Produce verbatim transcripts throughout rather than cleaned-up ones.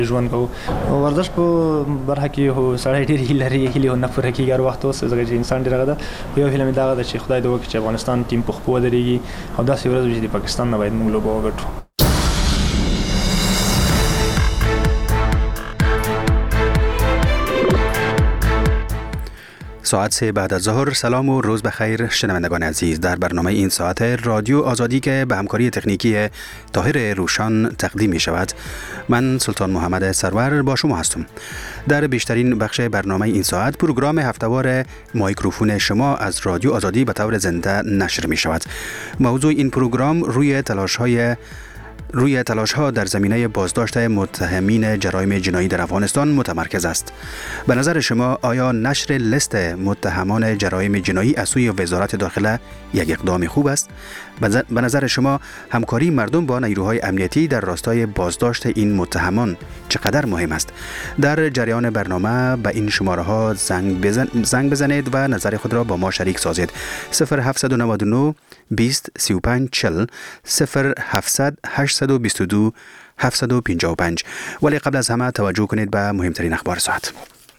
ژوند کو ورزش په برخه کې هو سړی ډېر هیله لري هیله نه پوره کیږي هر وخت اوس ځکه چې انسان ډېر غدا یو هیله مې دا ده چې خدای دې وکړي چې افغانستان ټیم په خپل درېږي او داسې ورځ چې د پاکستان نه باید موږ لوبه وګټو. ساعت سه بعد از ظهر. سلام و روز بخیر شنوندگان عزیز. در برنامه این ساعت رادیو آزادی که به همکاری تکنیکی طاهر روشان تقدیم می شود، من سلطان محمد سرور با شما هستم. در بیشترین بخش برنامه این ساعت پروگرام هفته‌وار مایکروفون شما از رادیو آزادی به طور زنده نشر می شود. موضوع این پروگرام روی تلاش های روی تلاش ها در زمینه بازداشت متهمین جرایم جنایی در افغانستان متمرکز است. به نظر شما آیا نشر لیست متهمان جرایم جنایی از سوی وزارت داخله یک اقدام خوب است؟ به نظر شما همکاری مردم با نیروهای امنیتی در راستای بازداشت این متهمان چقدر مهم است؟ در جریان برنامه به این شماره ها زنگ, بزن... زنگ بزنید و نظر خود را با ما شریک سازید. صفر هفت نه نه بیست سی و پنج چهل صفر هفتصد هشتصد و بیست و دو هفتصد و پنجاه و پنج. ولی قبل از همه توجه کنید به مهمترین اخبار ساعت.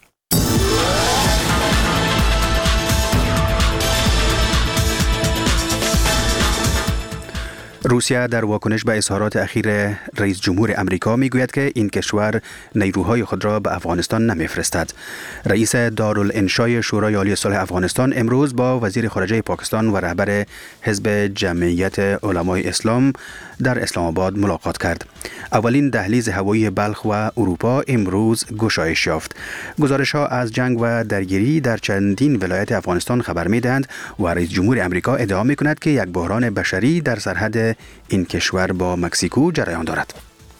روسیه در واکنش به اظهارات اخیر رئیس جمهور امریکا میگوید که این کشور نیروهای خود را به افغانستان نمیفرستد. رئیس دارالانشای شورای عالی صلح افغانستان امروز با وزیر خارجه پاکستان و رهبر حزب جمعیت علمای اسلام در اسلام آباد ملاقات کرد. اولین دهلیز هوایی بلخ و اروپا امروز گشایش یافت. گزارش‌ها از جنگ و درگیری در چندین ولایت افغانستان خبر می‌دهند و رئیس جمهور امریکا ادعا می‌کند که یک بحران بشری در سرحد این کشور با مکزیکو جریان دارد.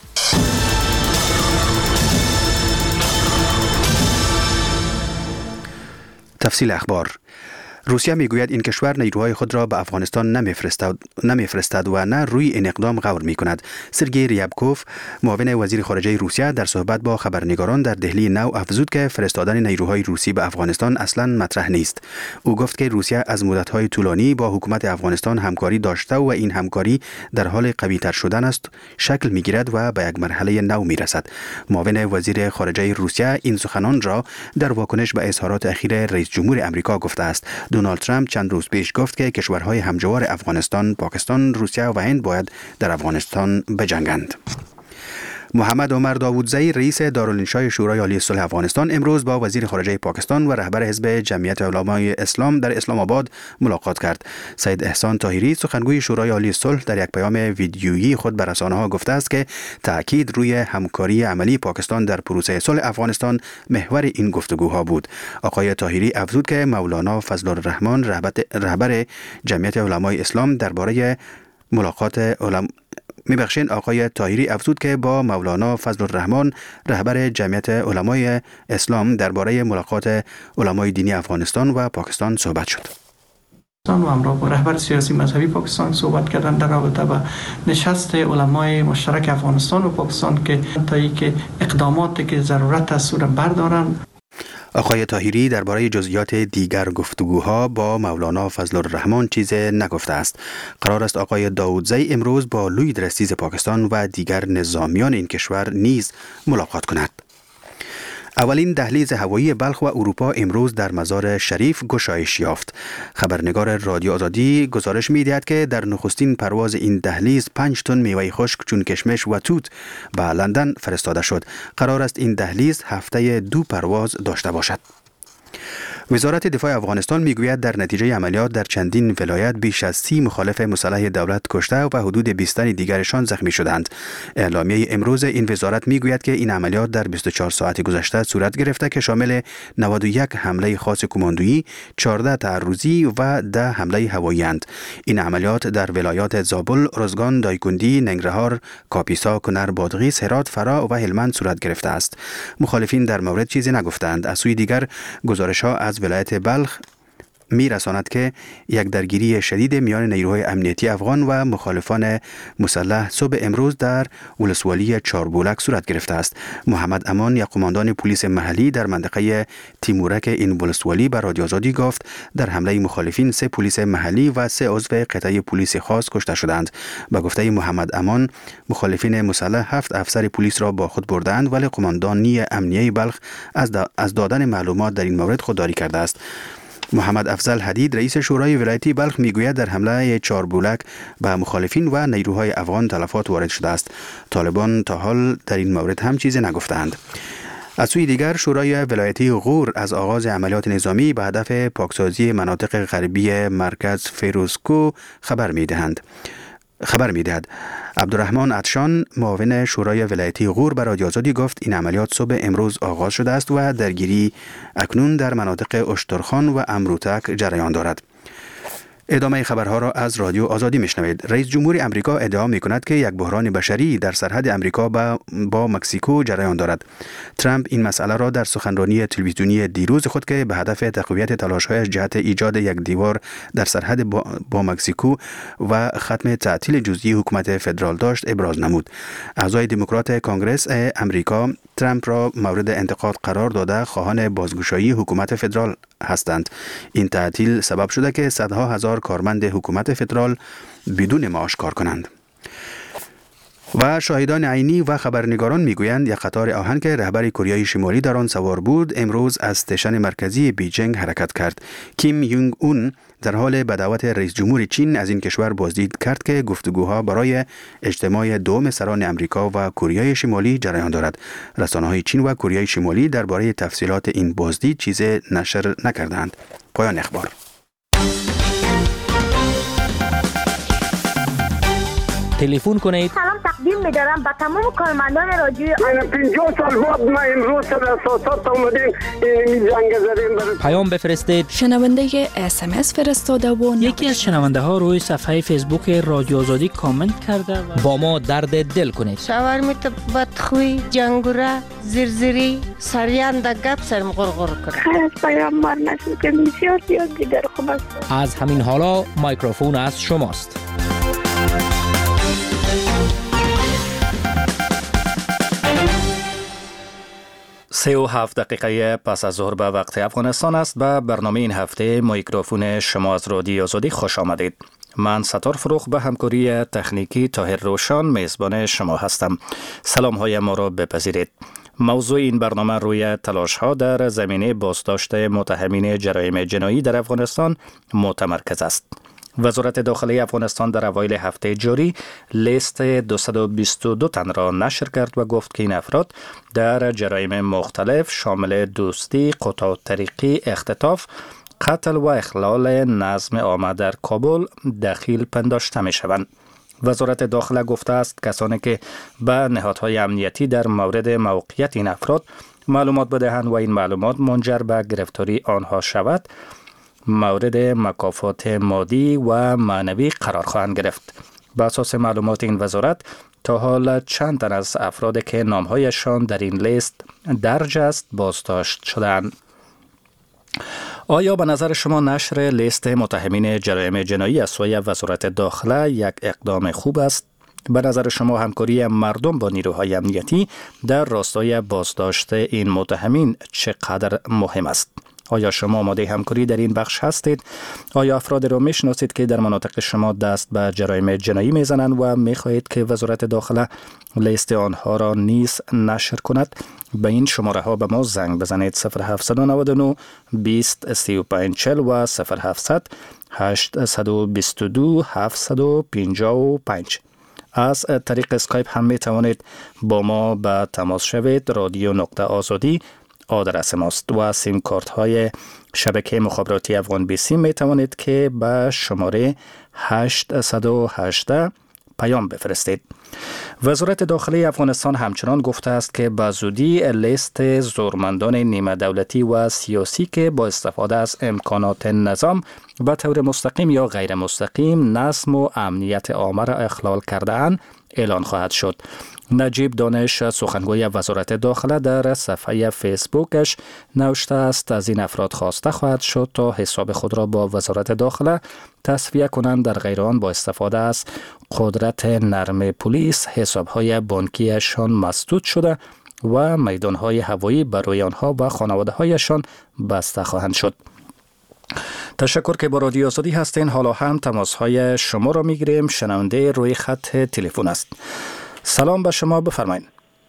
تفصیل اخبار. روسیه میگوید این کشور نیروهای خود را به افغانستان نمیفرستد نمیفرستد و نه روی این اقدام غور میکند. سرگئی ریابکوف معاون وزیر خارجه روسیه در صحبت با خبرنگاران در دهلی نو افزود که فرستادن نیروهای روسی به افغانستان اصلا مطرح نیست. او گفت که روسیه از مدت‌های طولانی با حکومت افغانستان همکاری داشته و این همکاری در حال قوی‌تر شدن است شکل میگیرد و به یک مرحله نو میرسد. معاون وزیر خارجه روسیه این سخنان را در واکنش به اظهارات اخیر رئیس جمهور امریکا گفته است. دونالد ترامپ چند روز پیش گفت که کشورهای همجوار افغانستان، پاکستان، روسیه و هند باید در افغانستان بجنگند. محمد عمر داوودزئی رئیس دارالانشای شورای عالی صلح افغانستان امروز با وزیر خارجه پاکستان و رهبر حزب جمعیت علمای اسلام در اسلام آباد ملاقات کرد. سید احسان طاهری سخنگوی شورای عالی صلح در یک پیام ویدیویی خود به رسانه‌ها گفته است که تأکید روی همکاری عملی پاکستان در پروسه صلح افغانستان محور این گفتگوها بود. آقای طاهری افزود که مولانا فضل الرحمن رهبر جمعیت علمای اسلام درباره ملاقات علم میبخشین آقای طاهری افزود که با مولانا فضل الرحمن رهبر جمعیت علمای اسلام درباره ملاقات علمای دینی افغانستان و پاکستان صحبت شد. و همراه با رهبر سیاسی مذهبی پاکستان صحبت کردن در رابطه با نشست علمای مشترک افغانستان و پاکستان که تا که اقداماتی که ضرورت است را بردارن. آقای طاهری درباره جزئیات دیگر گفتگوها با مولانا فضل الرحمن چیز نگفته است. قرار است آقای داوودزئی امروز با لوی درستیز پاکستان و دیگر نظامیان این کشور نیز ملاقات کند. اولین دهلیز هوایی بلخ و اروپا امروز در مزار شریف گشایش یافت. خبرنگار رادیو آزادی گزارش می‌دهد که در نخستین پرواز این دهلیز پنج تن میوه خشک چون کشمش و توت به لندن فرستاده شد. قرار است این دهلیز هفته دو پرواز داشته باشد. وزارت دفاع افغانستان میگوید در نتیجه عملیات در چندین ولایت بیش از سی مخالف مسلح دولت کشته و حدود بیست تن دیگرشان زخمی شدند. اعلامیه امروز این وزارت میگوید که این عملیات در بیست و چهار ساعت گذشته صورت گرفته که شامل نود و یک حمله خاص کماندویی، چهارده تعرضی و ده حمله هوایی اند. این عملیات در ولایات زابل، روزگان، دایکندی، ننگرهار، کاپیسا، کنر، بادغیس، هرات، فرا و هلمند صورت گرفته است. مخالفین در مورد چیزی نگفتند. از سوی دیگر گزارش‌ها از ولایت بلخ میرساند که یک درگیری شدید میان نیروهای امنیتی افغان و مخالفان مسلح صبح امروز در ولسوالی چاربولک صورت گرفته است. محمد امان، یک قماندان پلیس محلی در منطقه تیمورک این ولسوالی، به رادیو آزادی گفت در حمله مخالفین سه پلیس محلی و سه عضو قطعه پلیس خاص کشته شدند. به گفته محمد امان، مخالفین مسلح هفت افسر پلیس را با خود بردند، ولی قماندانی امنیه بلخ از از دادن معلومات در این مورد خودداری کرده است. محمد افضل حدید، رئیس شورای ولایتی بلخ، میگوید در حمله چاربولک به مخالفین و نیروهای افغان تلفات وارد شده است. طالبان تا حال در این مورد هم چیزی نگفتند. از سوی دیگر، شورای ولایتی غور از آغاز عملیات نظامی به هدف پاکسازی مناطق غربی مرکز فیروزکو خبر میدهند. خبر میدهد. عبدالرحمن عطشان، معاون شورای ولایتی غور، به رادیو آزادی گفت این عملیات صبح امروز آغاز شده است و درگیری اکنون در مناطق اشترخان و امروتک جریان دارد. ادامه خبرها را از رادیو آزادی میشنوید. رئیس جمهور امریکا ادعا میکند که یک بحران بشری در سرحد امریکا با, با مکزیکو جریان دارد. ترامپ این مسئله را در سخنرانی تلویزیونی دیروز خود که به هدف تقویت تلاش‌هایش جهت ایجاد یک دیوار در سرحد با, با مکزیکو و ختم تعطیل جزئی حکومت فدرال داشت ابراز نمود. اعضای دموکرات کانگرس امریکا ترامپ را مورد انتقاد قرار داده خواهان بازگشایی حکومت فدرال هستند. این تعطیل سبب شده که صدها هزار کارمند حکومت فدرال بدون معاش کار کنند. و شاهدان عینی و خبرنگاران میگویند یک قطار آهن که رهبر کره شمالی در آن سوار بود امروز از استیشن مرکزی بیجینگ حرکت کرد. کیم یونگ اون در حال به دعوت رئیس جمهور چین از این کشور بازدید کرد که گفتگوها برای اجتماع دوم سران امریکا و کره شمالی جریان دارد. رسانه‌های چین و کره شمالی درباره تفصیلات این بازدید چیزی نشر نکردند. پایان اخبار. تلفن کنید. سلام تقدیم می‌دارم به تمام کارمندان رادیو. من پنجاه سال بعد ما امروز در اساسات اومدیم این جنگ زدیم برای پیام بفرستید. شنونده اس ام اس فرستاده و یکی از شنونده ها روی صفحه فیسبوک رادیو آزادی کامنت کرده و با ما درد دل کنید. شاورمیت بدخوی، جنگوره، زرزری، سریان در گپ سرم غرغر کرد. خیر از پیام مار نشد که بسیار زیاد دیگر خوب است. از همین حالا مایکروفون از شماست. سه و هفت دقیقه پس از ظهر به وقت افغانستان است. به برنامه این هفته میکروفون شما از رادیو آزادی خوش آمدید. من ستار فروخ به همکاری تکنیکی طاهر روشان میزبان شما هستم. سلام های ما را بپذیرید. موضوع این برنامه روی تلاش ها در زمینه بازداشت متهمین جرایم جنایی در افغانستان متمرکز است. وزارت داخلی افغانستان در اوایل هفته جاری لیست دویست و بیست و دو تن را نشر کرد و گفت که این افراد در جرایم مختلف شامل دوستی، قطع طریقی، اختطاف، قتل و اخلال نظم عامه در کابل دخیل پنداشته می شوند. وزارت داخله گفته است کسانی که به نهادهای امنیتی در مورد موقعیت این افراد معلومات بدهند و این معلومات منجر به گرفتاری آنها شود مورد مکافات مادی و معنوی قرار خواهند گرفت. بر اساس معلومات این وزارت تا حال چند تن از افراد که نامهایشان در این لیست درج است بازداشت شدند. آیا به نظر شما نشر لیست متهمین جرایم جنایی از سوی وزارت داخله یک اقدام خوب است؟ به نظر شما همکاری مردم با نیروهای امنیتی در راستای بازداشت این متهمین چقدر مهم است؟ آیا شما آماده همکاری در این بخش هستید؟ آیا افراد را میشناسید که در مناطق شما دست به جرایم جنایی میزنند و میخواهید که وزارت داخله لیست آنها را نیز نشر کند؟ به این شماره ها به ما زنگ بزنید. صفر هفت نه نه بیست سی و پنج چهل و صفر هفت هشت دو دو هفت پنج پنج. از طریق اسکایپ هم می توانید با ما به تماس شوید. رادیو نقطه آزادی آدرس ماست و سیم کارت های شبکه مخابراتی افغان بیسی می توانید که به شماره هشت یک هشت پیام بفرستید. وزارت داخلی افغانستان همچنان گفته است که به زودی لیست زورمندان نیمه دولتی و سیاسی که با استفاده از امکانات نظام به طور مستقیم یا غیر مستقیم نظم و امنیت عامه را اخلال کرده اند اعلان خواهد شد. نجیب دانش سخنگوی وزارت داخله در صفحه فیسبوکش نوشته است از این افراد خواسته خواهد شد تا حساب خود را با وزارت داخله تصفیه کنند، در غیر آن با استفاده از قدرت نرم پلیس حسابهای بانکیشان مسدود شده و میدانهای هوایی برای آنها و خانواده هایشان بسته خواهند شد. تشکر که با رادیو آزادی هستین. حالا هم تماس های شما را میگیریم. شنونده روی خط تلفن است. سلام به شما، بفرمایید.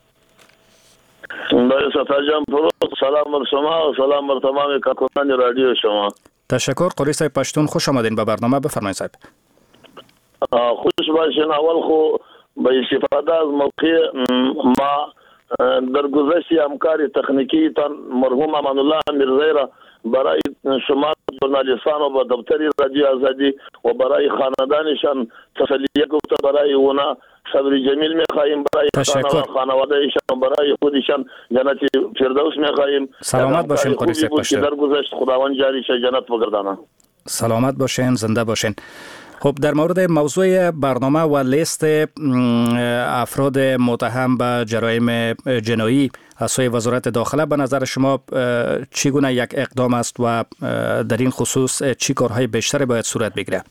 سلام بر شما و سلام بر تمام کارکنان رادیو شما. تشکر. قری صاحب پشتون، خوش آمدین به برنامه. بفرمایید صاحب. خوش باشین. اول خو به استفاده از موقع ما در گذشت همکاری تکنیکی تان مرحوم امان الله میرزایی را برای شما ژورنالیستان و با دفتر رادیو آزادی و برای خاندانشان تسلیه گفته، برای اونا صبر جمیل میخواهیم، برای خانواده ایشان و برای خودشان جنت فردوس میخواهیم. سلامت باشین قری صاحب پشتون. در گذشت خداوند جاری شه جنت بگردانه. سلامت باشین، زنده باشین. خب در مورد موضوع برنامه و لیست افراد متهم به جرایم جنایی از سوی وزارت داخله، به نظر شما چگونه یک اقدام است و در این خصوص چی کارهای بیشتری باید صورت بگیره؟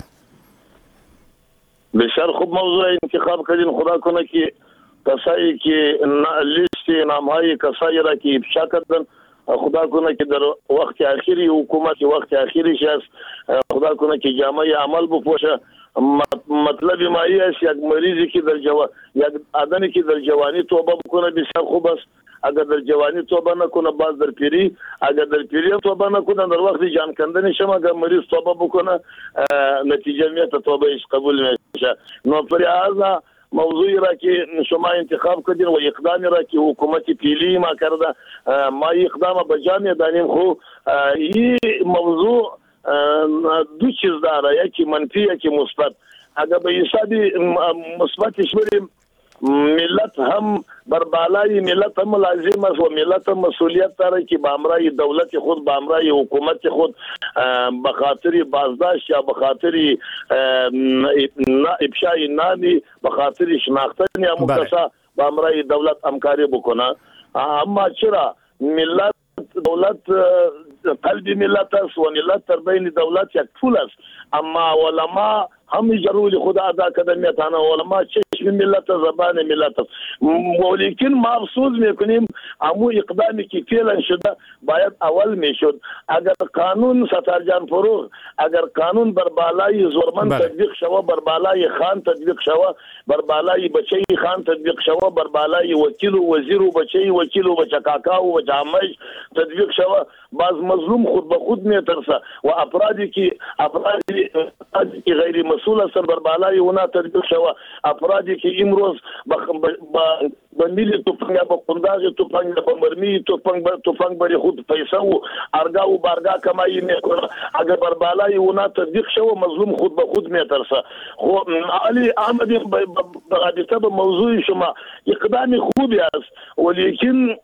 بسیار خوب موضوع انتخاب کردین. خدا کنه که کسایی که لیست نامهای کسایی را که افشا کردن، خدا کنه که در وقت اخیری حکومت وقت اخیریش است، خدا کنه که جامعه عمل بپوشه. مطلب ما است یک مریضی که در جوان یک آدمی که در جوانی توبه بکنه بسیار خوب است. اگر در جوانی توبه نکنه باز در پیری، اگر در پیری توبه نکنه در وقت جان کندن شما اگر مریض توبه بکنه نتیجه میاد توبهش قبول میشه. نو فرض موضوعی را که شما انتخاب کردین و اقدامی را که حکومت پیلی ما کرده، ما اقدام بجا دانیم. خو این موضوع دو چیز داره، یکی منفی یکی مثبت. اگر به حساب مثبتش بریم، ملت هم بر بالای ملت هم لازم است و ملت هم مسئولیت داره که به امرای دولت خود به امرای حکومت خود به خاطر بازداشت یا به خاطر افشای نامی به خاطر شناختن یا مکسا به امرای دولت همکاری بکنه. اما چرا ملت دولت قلب ملت است و ملت در بین دولت یک پول است، اما علما هم ضروری خدا ادا کردن میتونه. علما چشم ملت زبان ملت است، ولیکن ما افسوس میکنیم امو اقدامی که فعلا شده باید اول میشد. اگر قانون ستارجان فروغ اگر قانون بر بالای زورمن تطبیق شوه، بر بالای خان تطبیق شوه، بر بالای بچه خان تطبیق شوه، بر بالای وکیل و وزیر و بچه وکیل و بچه کاکا و جامعه تطبیق شوه، باز مظلوم خود به خود میترسه و افرادی که افرادی که غیر مسئول هستن بر بالای اونا تطبیق شوه. افرادی که امروز به میلی توفنگ یا به قنداغ توفنگ یا به مرمی توفنگ توفنگ بری خود پیسه و ارگا و بارگا کمایی میکنه، اگر بر بالای اونا تطبیق شوه مظلوم خود به خود میترسه. خو علی احمدی به رابطه به موضوع شما اقدام خوبی است، ولیکن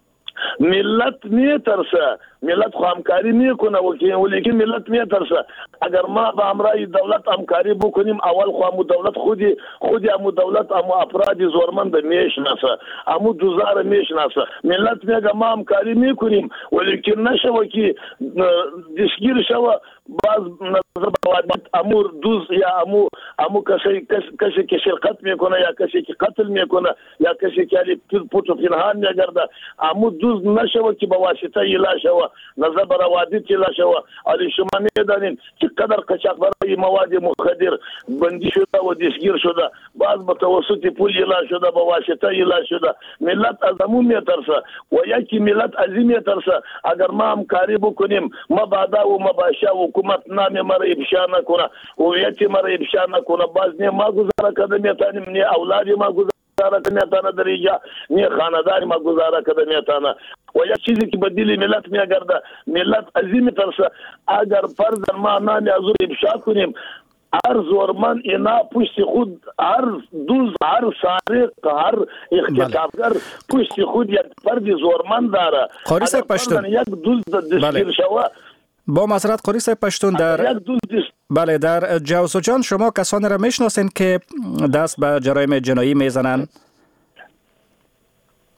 ملت میترسه، ملت خو همکاری میکنه ولیکن ملت میترسه. اگر ما با امرای دولت همکاری بکنیم، اول خو همو دولت خودی خودی همو دولت همو افراد زورمند میشناسه، همو دوزار میشناسه. ملت میگه ما همکاری میکنیم ولیکن نشوه که دستگیر شوه باز نظر بوادت امور دوز یا امو امو کسی کسی که شرکت میکنه یا کسی که قتل میکنه یا کسی که علی پوتو پنهان میگرده، امو دوز نشوه که با واسطه ایلا شوه، نظر بوادت ایلا شوه. علی شما میدانین که قدر قاچاق برای مواد مخدر بندی شده و دستگیر شده، باز به توسط پول ایلا شده، با واسطه ایلا شده. ملت از امو میترسه و یکی ملت از این میترسه. اگر ما همکاری بکنیم، ما بعدا و مباشا حکومت نام مرا افشا نکنه، هویت مرا افشا نکنه، باز نه ما گزاره کده میتونیم، نه اولاد ما گزاره کده میتونه در اینجا، نه خاندان ما گزاره کده میتونه. و یک چیزی که بدیلی ملت میگرده، ملت عظیم میترسه. اگر فرض ما نام از افشا کنیم، هر زورمن اینا پشت خود، هر دوز، هر سارق، هر اختطافگر پشت خود یک فرد زورمن داره. قاری صاحب پشتون یک دوز دستگیر شوه. با معذرت قاری صاحب پشتون، در بله در جوزجان شما کسانی را میشناسین که دست به جرایم جنایی میزنن؟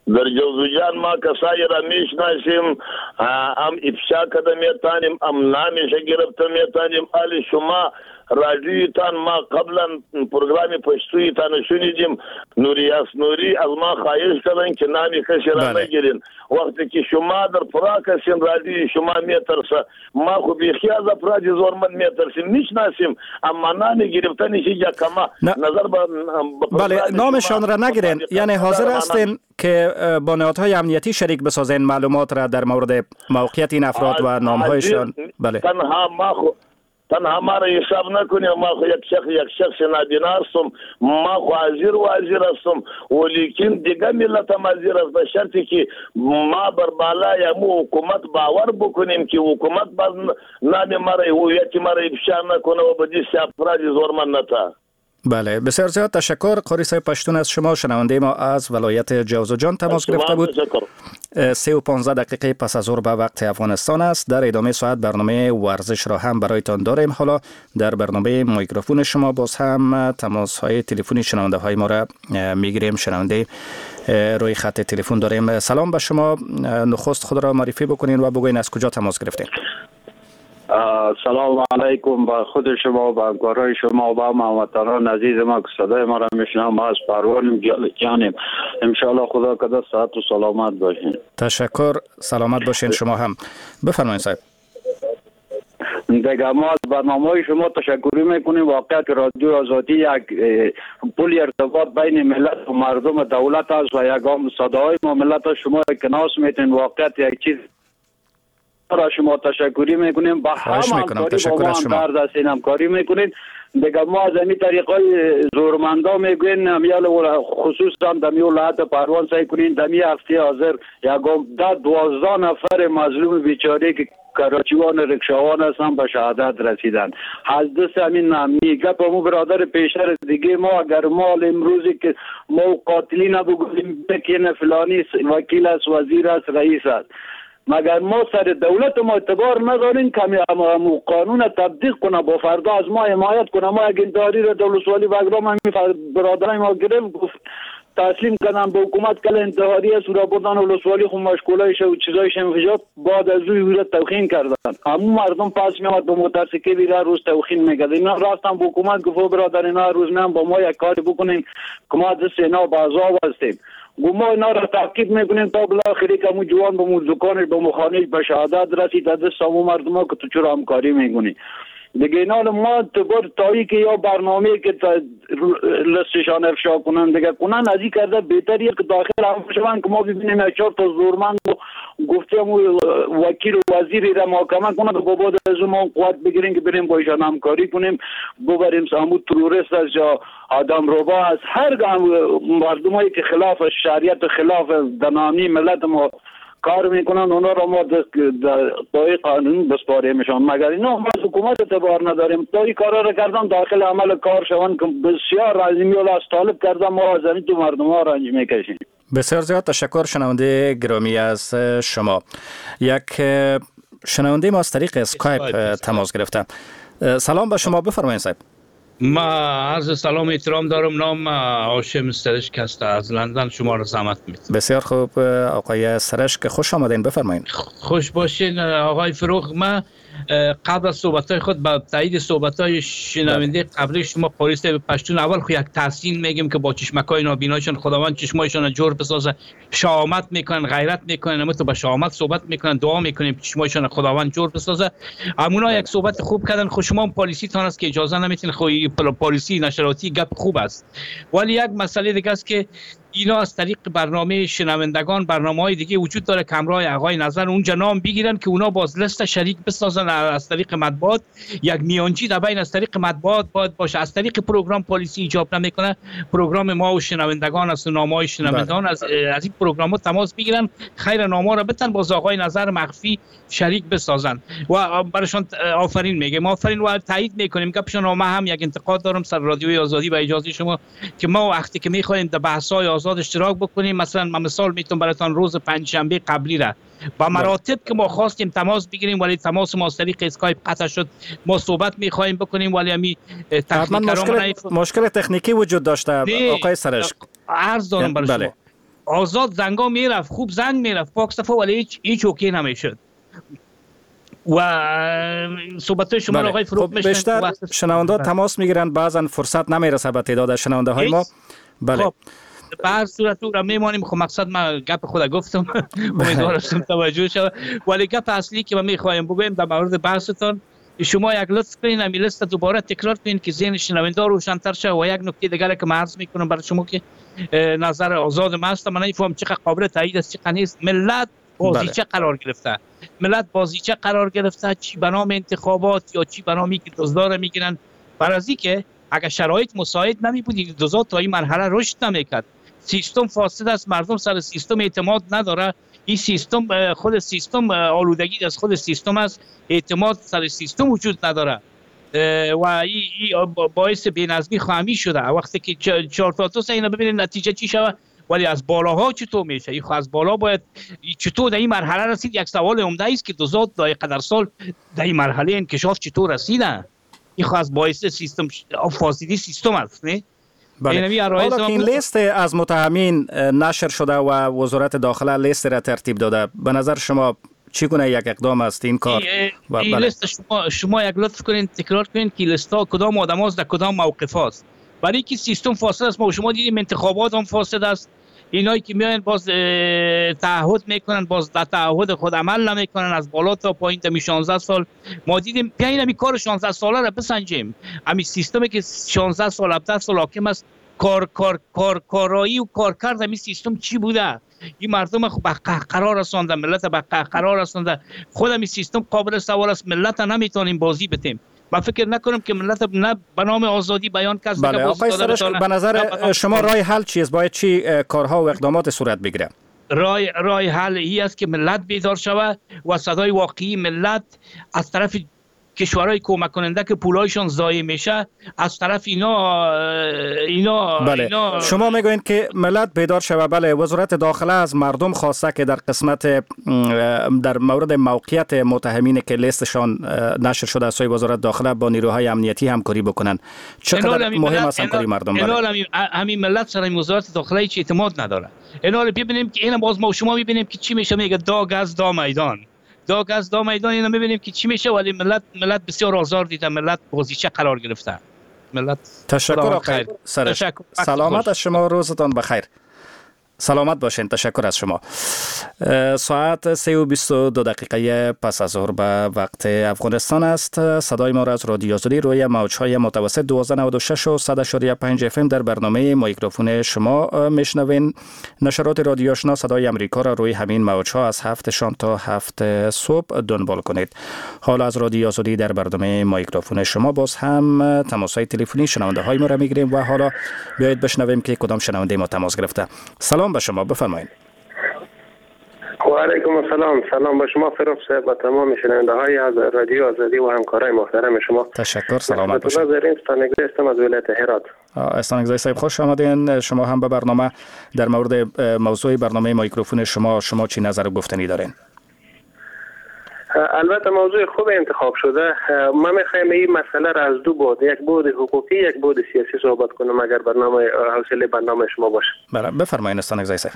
در جوزجان ما کسایی را میشناسیم، هم افشا کده میتانیم، هم نامش گرفته میتانیم. حال شما رادیویتان ما قبلا پروگرام پشتویتان شنیدیم، نوریاس نوری از ما خواهش کردن که نامی کسی را نگیرین. وقتی که شما در پراک هستین رادیوی شما میترسه، ما خو بیخی از افراد زورمند میترسیم میشناسیم، اما نامی گرفتنش یا کما نظر با بله نامشان را نگیرین. یعنی حاضر هستین که با نهادهای امنیتی شریک بسازین معلومات را در مورد موقعیت این افراد و نامهایشان؟ بله تنها ما خو تنها ما را حساب نکنیم، ما خو یک شخص یک شخص نابینا هستم، ما خو حاضر وزیر هستم، ولیکن دیگه ملت هم حاضر است به شرطی که ما بر بالای مو حکومت باور بکنیم که حکومت باز نام ما را هویت ما را افشا نکنه و به دست افراد زورمند نتا. بله بسیار زیاد تشکر. قاری صاحب پشتون از شما، شنونده ما از ولایت جوزجان تماس گرفته بود. سه و پانزده دقیقه پس از ظهر به وقت افغانستان است. در ادامه ساعت برنامه ورزش را هم برایتان داریم. حالا در برنامه میکروفون شما باز هم تماس های تلفنی شنونده های ما را میگیریم. شنونده روی خط تلفن داریم. سلام به شما، نخست خود را معرفی بکنین و بگوین از کجا تماس گرفتین. سلام علیکم با خود شما و همکارای شما و هموطنان عزیز ما که صدای ما را میشنوم. ما از پروانیم جانیم. انشاءالله خدا کده صحت و سلامت باشین. تشکر، سلامت باشین شما هم. بفرمایید صاحب. دیگه ما از برنامه شما تشکری میکنیم. واقعا که رادیو آزادی یک پل ارتباط بین ملت و مردم دولت است و یک صدای ما ملت شما کناس میتین. واقعا یک چیز را شما تشکری میکنیم. با همه همکاری با ما هم در دستین همکاری میکنیم. دیگه ما از این طریقای زورمندا میگوین همیال خصوصا دمی ولایت پروان سعی کنین دمی هفته حاضر یکم ده دوازده نفر مظلوم بیچاره که کراچیوان رکشاوان هستن به شهادت رسیدن. از دست همین میگه با مو برادر پیشتر دیگه ما اگر مال امروزی که ما قاتلی نبگویم بکین فلانی وکیل است، وزیر است، رئیس است، مگر ما سر دولت ما اعتبار نداریم که همو قانون تطبیق کنه، با فردا از ما حمایت کنه. ما اگه انتحاری را دولسوالی و اگرام همین برادرای ما گرفت تسلیم کردن به حکومت کل انتحاری است و را بردن ولسوالی خود مشکلایش و چیزایش انفجاد بعد از روی ویرت توخین کردن. همون مردم پس میامد به مترسکه بیره روز توخین میکرد. اینا راستن به حکومت گفت برادر اینا روز میام با ما یک کاری بکنیم که ما دست اینا با عذاب هستیم. گو ما اینا را تحقیق میکنیم تا بالاخره که مو جوان به مو دکانش به مو خانهش به شهادت رسید. دست همو مردم ها که تو چرا همکاری میکنی دیگه اینا ما تبار تایی که یا برنامه که لستشان افشا کنن دیگه کنن از این کرده بهتریه که داخل هم شوند که ما ببینیم یک چهار تا زورمند گفتیم وکیل و وزیری را محاکمه کنند و بعد از ما قوت بگیریم که بریم با ایشان همکاری کنیم ببریم سامو تروریست است یا آدم روبا است. هر مردمایی که خلاف شریعت خلاف دنامی ملت ما کار میکنن اونا را ما دای قانون بسپاریمشان. مگر اینا ما از حکومت اعتبار نداریم. دای کارا را کردن داخل عمل کار شوند که بسیار رزمی و از طالب کردن ما از این تو مردم ها رنج میکشیم. بسیار زیاد تشکر شنونده گرامی از شما. یک شنونده ما از طریق اسکایپ تماس گرفته. سلام به شما، بفرمایید صاحب. ما عرض سلام احترام دارم. نام هاشم سرشک است از لندن. شما را زحمت میدم. بسیار خوب آقای سرشک، خوش آمدین. بفرمایید. خوش باشین آقای فروغ. ما قبل از صحبت‌های خود با تایید صحبت‌های شنونده قبلی شما پاریس پشتون اول خو یک تحسین میگیم که با چشمکای نابینایشان خداوند چشمایشان جور بسازه، شهامت میکنن، غیرت میکنن، اما تو با شهامت صحبت میکنن، دعا میکنیم چشمایشان خداوند جور بسازه. همونا یک صحبت خوب کردن. خو شما پالیسی تان است که اجازه نمیتین، خو پالیسی نشراتی گپ خوب است، ولی یک مسئله دیگه است که اینا از طریق برنامه شنوندگان برنامه‌های دیگه وجود داره که همراه آقای نظر اونجا نام بگیرن که اونا باز لست شریک بسازن از طریق مطبوعات. یک میانجی در بین از طریق مطبوعات باید باشه. از طریق پروگرام پالیسی ایجاب نمیکنه. پروگرام ما و شنوندگان از نامه‌های شنوندگان از از این پروگرام‌ها تماس بگیرن، خیر نامه را بتن باز آقای نظر مخفی شریک بسازن و براشون آفرین میگم. آفرین و تایید میکنیم. گپشون ما هم یک انتقاد دارم سر رادیوی آزادی با اجازه شما که ما وقتی که میخوایم در بحث‌های آزاد اشتراک بکنیم، مثلا من مثال میتونم براتون روز پنجشنبه قبلی را با مراتب که ما خواستیم تماس بگیریم ولی تماس ما از طریق اسکایپ قطع شد. ما صحبت میخوایم بکنیم ولی امی تکنیکران مشکل مشکل تکنیکی وجود داشته آقای سرشک. عرض دارم برای شما آزاد زنگا میرفت، خوب زنگ میرفت پاک صفا، ولی هیچ هیچ اوکی نمیشد. و صحبت شما بله. آقای فروغ خب بیشتر شنونده تماس میگیرن، بعضا فرصت نمیرسه به تعداد شنونده های ما. بله. خب به هر صورت او را میمانیم. خب مقصد من گپ خود گفتم، امیدوارم توجه شود. ولی گپ اصلی که ما میخوایم بگویم در مورد بحثتان، شما یک لطف کنین همین لیست دوباره تکرار کنین که ذهن شنونده روشن‌تر شه. و یک نکته دیگه که من عرض میکنم برای شما که نظر آزاد من است، من نمیفهم چقدر قابل تایید است چقدر نیست. ملت بازیچه قرار گرفته، ملت بازیچه قرار گرفته، چی به نام انتخابات یا چی به نامی که دزدار میگیرن. برای که اگر شرایط مساعد نمی بود دزد تا این مرحله رشد نمیکرد. سیستم فاسد است، مردم سر سیستم اعتماد نداره. این سیستم خود سیستم آلودگی از خود سیستم است، اعتماد سر سیستم وجود نداره و این باعث بی‌نظمی خواهی شده. وقتی که چهار تا تو اینا ببینید نتیجه چی شود، ولی از بالاها چطور میشه؟ این از بالا باید چطور در این مرحله رسید؟ یک سوال عمده است که دزد در قدر سال در این مرحله انکشاف چطور رسیدن؟ این از باعث سیستم فاسدی سیستم است، نه؟ بله. حالا که این لیست از متهمین نشر شده و وزارت داخله لیست را ترتیب داده، به نظر شما چگونه یک اقدام است این کار؟ این, این لیست شما شما یک لطف کنین تکرار کنین که لیست ها کدام آدم هاست در کدام موقف هاست. برای که سیستم فاسد است. ما شما دیدیم انتخابات هم فاسد است. اینایی که میاین باز تعهد میکنن، باز در تعهد خود عمل نمیکنن. از بالا تا پایین تا شانزده سال ما دیدیم. بیاین همین کار شانزده ساله را بسنجیم. همین سیستمی که شانزده سال هفده سال حاکم است، کار کار کار کارایی و کارکرد همین سیستم چی بوده؟ این مردم خب به قهقرا رسانده، ملت به قهقرا رسانده. خود همین سیستم قابل سوال است. ملت نمیتونیم بازی بتیم. من فکر نکنم که ملت نه به نام آزادی بیان کس بله. آقای سرش به نظر شما راه حل چیست؟ باید چی کارها و اقدامات صورت بگیره؟ راه راه حل ای است که ملت بیدار شود و صدای واقعی ملت از طرف کشورهای کمک کننده که پولایشون ضایع میشه از طرف اینا اینا, بله. اینا شما میگوین که ملت بیدار شوه. بله، وزارت داخله از مردم خواسته که در قسمت در مورد موقعیت متهمین که لیستشان نشر شده از سوی وزارت داخله با نیروهای امنیتی همکاری بکنن. چقدر مهم است همکاری مردم؟ بله. همین ملت سر وزارت داخله هیچ اعتماد نداره. اینا رو ببینیم که اینا باز ما شما میبینیم که چی میشه. میگه داغ از دا میدان، داغ از دا میدان. اینا میبینیم که چی میشه. ولی ملت ملت بسیار آزار دیده، ملت بازیچه قرار گرفته. ملت تشکر آقای سرش. سلامت از شما، روزتان بخیر. سلامت باشین. تشکر از شما. ساعت سه و بیست و دو دقیقه پس از ظهر به وقت افغانستان است. صدای ما را از رادیو آزادی روی موج‌های متوسط دویست و نود و شش و صد و پنج اف ام در برنامه میکروفون شما میشنوین. نشرات رادیو آشنا صدای امریکا را روی همین موج‌ها از هفت شام تا هفت صبح دنبال کنید. حالا از رادیو آزادی در برنامه میکروفون شما باز هم تماس‌های تلفنی شنونده های ما را میگیریم و حالا بیایید بشنویم که کدام شنونده ما تماس گرفته. سلام به شما، بفرمایید. و علیکم السلام. سلام به شما فروغ صاحب و تمام شنونده های از رادیو آزادی و همکارای محترم شما. تشکر. سلامت باشید. من استانگزی هستم از ولایت هرات. استانگزی صاحب خوش آمدین. شما هم به برنامه در مورد موضوع برنامه میکروفون شما شما چی نظر و گفتنی دارین؟ البته موضوع خوب انتخاب شده. من میخوایم این مسئله را از دو بعد، یک بعد حقوقی یک بعد سیاسی صحبت کنم اگر برنامه حوصله برنامه شما باشه. بله بفرمایید استانگزی صاحب.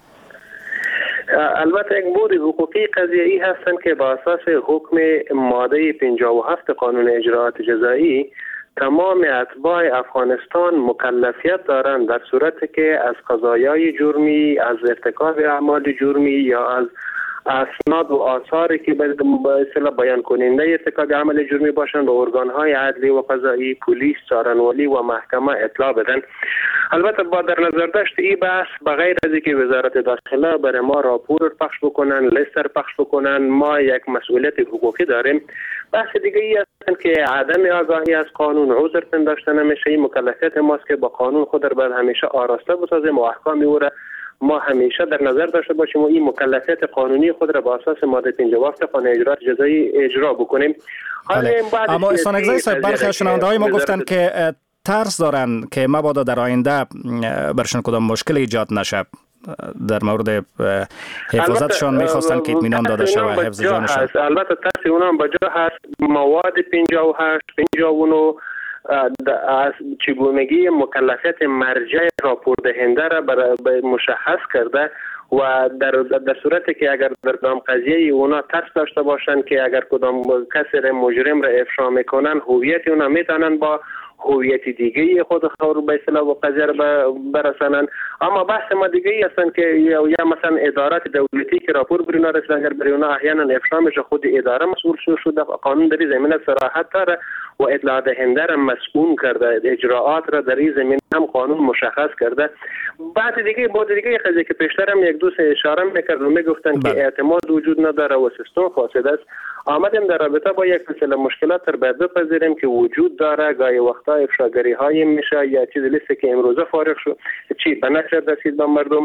البته یک بعد حقوقی قضیه ای هستند که با اساس حکم ماده پنجاه و هفت قانون اجراءات جزایی تمام اتباع افغانستان مکلفیت دارند در صورتی که از قضایای جرمی، از ارتکاب اعمال جرمی یا از اسناد و آثاری که به اصطلاح بیان کننده ارتکاب عمل جرمی باشند به ارگان‌های عدلی و قضایی، پلیس، څارنوالي و محکمه اطلاع بدن. البته با در نظر داشت این بحث بغیر از اینکه وزارت داخله برای ما راپور پخش بکنن، لیست پخش بکنن، ما یک مسئولیت حقوقی داریم. بحث دیگه ای است که عدم آگاهی از قانون عذر پنداشته نمیشه. این مکلفیت ماست که با قانون خود را باید همیشه آراسته بسازیم و احکام او را ما همیشه در نظر داشته باشیم و این مکلفیت قانونی خود را با اساس ماده پنجاه و هفت قانون اجراات جزایی اجرا بکنیم. اما استانگزی صاحب برخی از شنونده‌های ما گفتند که ترس دارن که مبادا در آینده برشون کدام مشکل ایجاد نشه. در مورد حفاظتشان میخواستن که اطمینان داده شه و حفظ جانشان. البته ترس اونا هم بجا هست. مواد پنجاه و هشت، پنجاه و نه از چگونگی مکلفیت مرجع راپور دهنده را برای مشخص کرده و در در صورتی که اگر در کدام قضیه اونا ترس داشته باشند که اگر کدام کسی مجرم را افشا میکنن هویت اونا میتونن با هویت دیگه خود خور به اصطلاح و قضیه را برسانن. اما بحث ما دیگه ای هستن که یا, یا مثلا ادارات دولتی که راپور بر اینا رسیدن اگر بر اونا احیانا افشا میشه خود اداره مسئول شده قانون در این زمینه صراحت داره و اطلاع دهنده را مسئول کرده اجراءات را در این زمینه هم قانون مشخص کرده. بعد دیگه بعد دیگه قضیه که پیشتر هم یک دو سه اشاره میکرد و میگفتن که اعتماد وجود نداره و سیستم فاسد است. آمدیم در رابطه با یک سلسله مشکلات را باید بپذیریم که وجود داره. گاهی وقتا افشاگری های میشه یا چیز لیستی که امروزه فارغ شد چی به نشر رسید به مردم.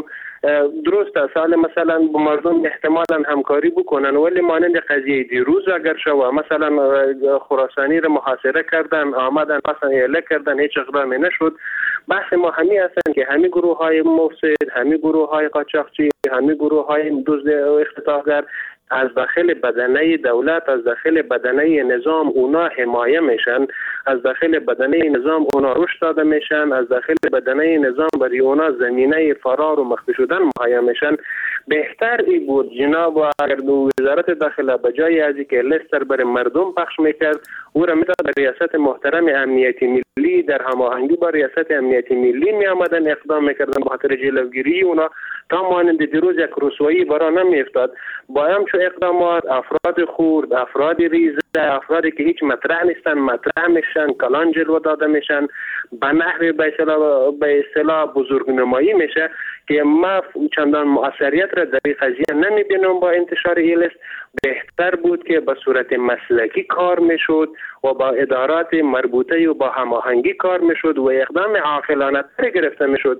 درست سال مثلا با مردم احتمالا همکاری بکنن ولی مانند قضیه دیروز اگر شو مثلا خراسانی را محاصره کردن آمدن مثلا اعلام کردن هیچ اقدامی نشد. بحث ما همی هستن که همین گروه های مفسد، همین گروه های قاچاقچی، همین گروه های دزد و اختطافگر از داخل بدنه دولت، از داخل بدنه نظام اونا حمایه میشن، از داخل بدنه نظام اونا رشد داده میشن، از داخل بدنه نظام برای اونا زمینه فرار و مخفی شدن مهیا میشن. بهتر ای بود جناب اگر وزارت داخله بجای از اینکه لیستر بر مردم پخش میکرد او را میداد به ریاست محترم امنیتی ملی در هماهنگی با ریاست امنیتی ملی می آمدن اقدام میکردن به خاطر جلوگیری اونا تا مانند دیروز یک رسوایی برا نمیافتاد. با همچون اقدامات افراد خورد، افراد ریزه، افرادی که هیچ مطرح نیستن مطرح میشن، کلان جلوه داده میشن، به نحو به اصطلاح به اصطلاح بزرگنمایی میشه که ما چندان مؤثریت را در این قضیه نمیبینم. با انتشار ایلست بهتر بود که به صورت مسلکی کار میشد و با ادارات مربوطه و با هماهنگی کار میشد و اقدام عاقلانه تر گرفته میشد.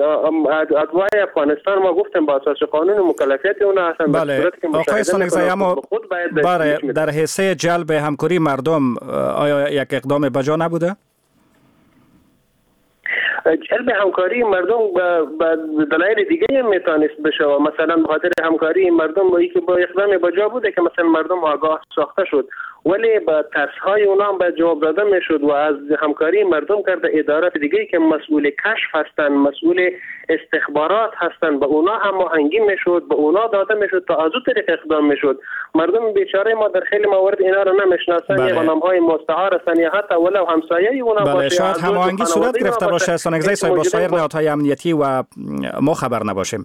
ادوای افغانستان ما گفتم با اساس قانون مکلفیت اونها هستن. بله آقای سانگزایی، اما در حصه جلب همکاری مردم آیا یک اقدام بجا نبوده؟ جلب همکاری مردم به دلایل دیگه میتونست بشه و مثلا به خاطر همکاری مردم با که با اقدام بجا بوده که مثلا مردم آگاه ساخته شد ولی با ترس‌های اونا به جواب داده میشد و از همکاری مردم کرده ادارات دیگه که مسئول کشف هستن، مسئول استخبارات هستن، به اونا هماهنگی میشد، به اونا داده میشد تا از اون طریق اقدام میشد. مردم بیچاره ما در خیلی موارد اینا رو نمیشناسن. بله. یا غلام‌های مستعار هستن یا حتی ولو همسایه اونا بله. باشه. شاید هماهنگی صورت گرفته باشه سانگزایی صاحب با سایر نهادهای امنیتی و ما خبر نباشیم.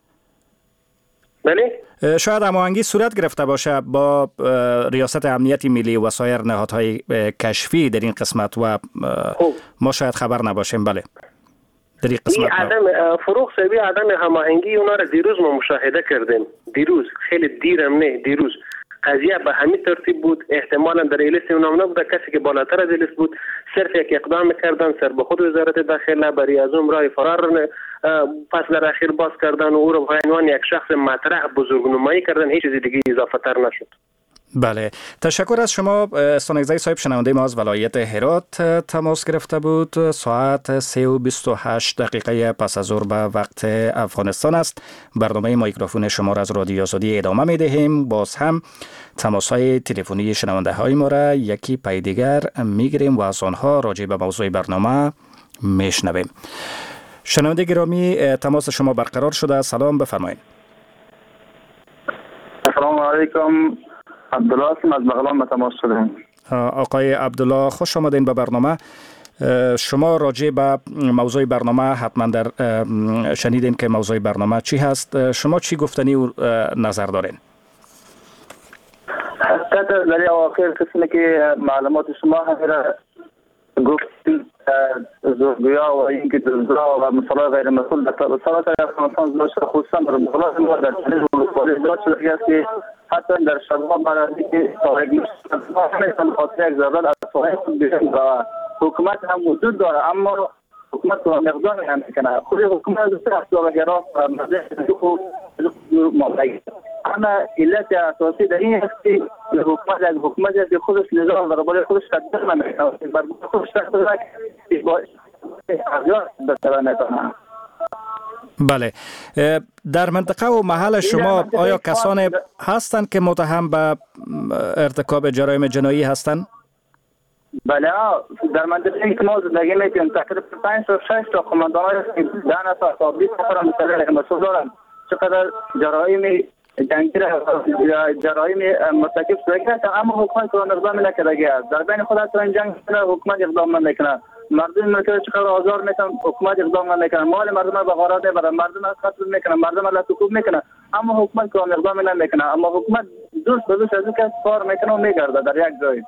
بله؟ شاید هماهنگی صورت گرفته باشه با ریاست امنیتی ملی و سایر نهادهای کشفی در این قسمت و ما شاید خبر نباشیم. بله در این قسمت این عدم فروغ سبی عدم هماهنگی اونا را دیروز ما مشاهده کردیم. دیروز خیلی دیرم نه دیروز قضیه به همین ترتیب بود. احتمالا در لیست اونام نبوده کسی که بالاتر از لیست بود صرف یک اقدام کردن سر به خود وزارت داخله برای از اون راه فرار پس در اخیر باز کردن و او رو به عنوان یک شخص مطرح بزرگنمایی کردن. هیچ چیز دیگه اضافه تر نشد. بله تشکر از شما. سانگزایی صاحب شنونده ما از ولایت هرات تماس گرفته بود. ساعت سه و بیست و هشت دقیقه پس از ظهر به وقت افغانستان است. برنامه میکروفون شما را از رادیو آزادی ادامه می دهیم. باز هم تماس های تلفنی شنونده های ما را یکی پای دیگر می گیریم و از آنها راجع به موضوع برنامه می شنویم. شنونده گرامی تماس شما برقرار شده. سلام بفرمایید. السلام علیکم. عبدالله هستم از بغلان به تماس شدم. آقای عبدالله خوش آمدین به برنامه. شما راجع به موضوع برنامه حتما در شنیدین که موضوع برنامه چی هست. شما چی گفتنی و نظر دارین؟ حتی در آخر قسمی که معلومات شما همیره گفتین زورگویا و اینکه دزدا و مثلا غیر مسئول در سالات افغانستان داشته خصوصا در بغلات ما در چنین روزگاری داشته است که حتی در شباب برای که صاحب نشان خاطر یک ضرورت از صاحب خود بیشن و حکومت هم وجود داره اما حکومت و مقدار هم میکنه. خود حکومت دوسته اصلاحگرا و مزید خود مبایی اما علت اساسی در این است که حکومت از حکومت است که خودش نظام و برای خودش تدبیر نمیکنه بر خودش تدبیر نکنه با احیان بسر نکنه. بله در منطقه و محل شما آیا کسان هستند که متهم به ارتکاب جرایم جنایی هستند؟ بله در منطقه که ما زندگی میکنیم تقریبا پنج تا شش تا قماندان هست که ده نفر تا بیست نفر مسئله مسئول دارن. چقدر جرایم جنگی را جرایم مرتکب شده است اما حکومت کدام اقدام نکرده است. در بین خود این جنگ حکومت اقدام نمیکنه. مردم ممکن چقدر آزار میتن حکومت اقدام نمیکنه. مال مردم را به غارت میبره، مردم را قتل میکنه، مردم را توکوب میکنه اما حکومت کدام اقدام نمیکنه. اما حکومت دوست به دوست از اینکه کار میکنه و میگرده در یک جای.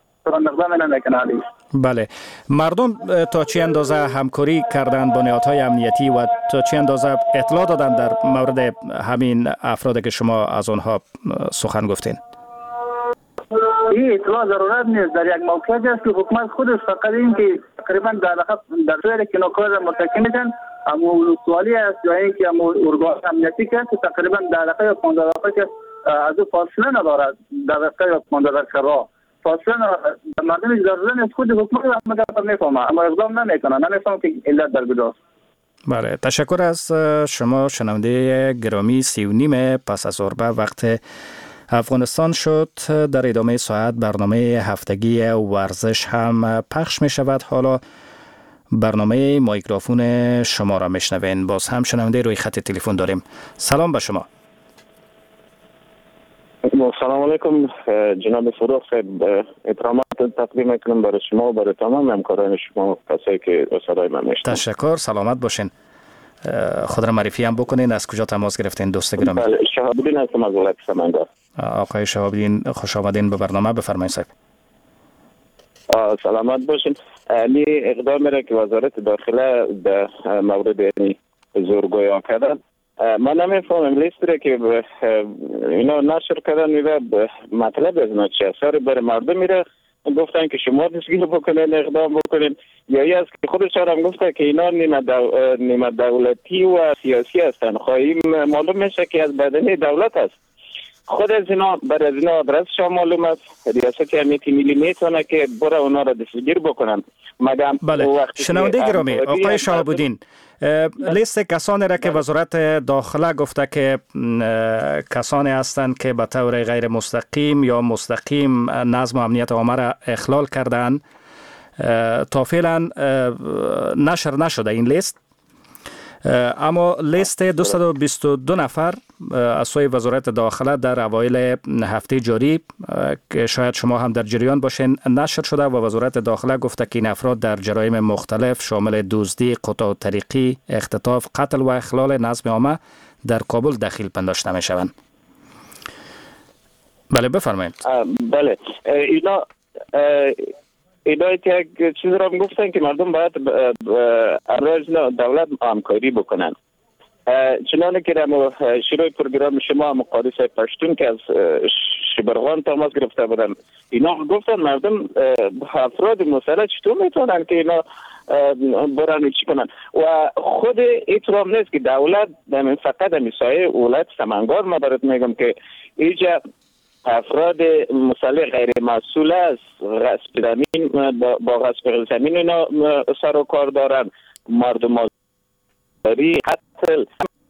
بله، مردم تا چه اندازه همکاری کردند با نهادهای امنیتی و تا چه اندازه اطلاع دادند در مورد همین افرادی که شما از آنها سخن گفتین؟ این اطلاع ضرورت نیست. در یک موقعی است که حکومت خودش فقط این که تقریبا در در شهر که نکار مرتکب میشن اما سوالی است یا اینکه اما ارگان امنیتی که تقریبا در دقیقه پانزده دقیقه که از او فاصله ندارد در دقیقه پانزده دقیقه فاصله مردم ضرورت نیست. خود حکومت هم مگر میفهمه اما اقدام نمیکنه. نمیفهمه که علت در کجاست. بله، تشکر از شما شنونده گرامی. سی و نیم پس از ظهر وقت افغانستان شد. در ادامه ساعت برنامه هفتگی ورزش هم پخش می شود. حالا برنامه میکروفون شما را میشنوین. باز هم شنونده روی خط تلفن داریم. سلام به شما. سلام علیکم جناب فروغ صاحب، احترامات تقدیم میکنم برای شما و برای تمام همکاران شما کسایی که صدای من میشنوند. تشکر، سلامت باشین. خود را معرفی هم بکنین، از کجا تماس گرفتین دوست گرامی؟ بله، شهاب‌الدین هستم از ولایت سمنگان. آقای شهاب‌الدین خوش آمدین به برنامه. بفرمایید صاحب. سلامت باشین. این اقدامی را که وزارت داخله در مورد این زورگویی کردن، من نمیفهمم لیست را که اینا نشر کردن میره مطلب از اینا چه اثر بر مردم میره. گفتن که شما دستگیر بکنین، اقدام بکنین، یا ای از که خودش هم گفته که اینا نیمه, دو... نیمه دولتی و سیاسی هستن. خواهی معلوم میشه که از بدنی دولت است. خود از اینا بر از اینا آدرسش هم معلوم است. ریاست امنیتی ملی میتونه که برای اونا را دستگیر بکنن. مگم بله، شنونده گرامی، آقای شهاب‌الدین، لیست کسانی را که وزارت داخله گفته که کسانی هستند که به طور غیر مستقیم یا مستقیم نظم و امنیت عامه را اخلال کردند، تا فعلا نشر نشده این لیست. اما لیست دویست و بیست و دو نفر از سوی وزارت داخله در اوایل هفته جاری که شاید شما هم در جریان باشین نشر شده و وزارت داخله گفته که این افراد در جرایم مختلف شامل دزدی، قطع طریقی، اختطاف، قتل و اخلال نظم عامه در کابل دخیل پنداشته می شوند. بله بفرمایید. بله، اینا اینا یک چیز را گفتن که مردم باید ارز دولت همکاری بکنن. چنانه که در شروع پروگرام شما مقادس پشتون که از شبرغان تماس گرفته بودن، اینا گفتن مردم افراد مسئله چطور میتونن که اینا برن چی کنن و خود احترام نیست که دولت فقط در سایه ولایت سمنگان ما برات میگم که اینجا افراد مسلح غیر مسئول است، غصب زمین با غصب زمین اینا سر و کار دارن، مردم آزاری، قتل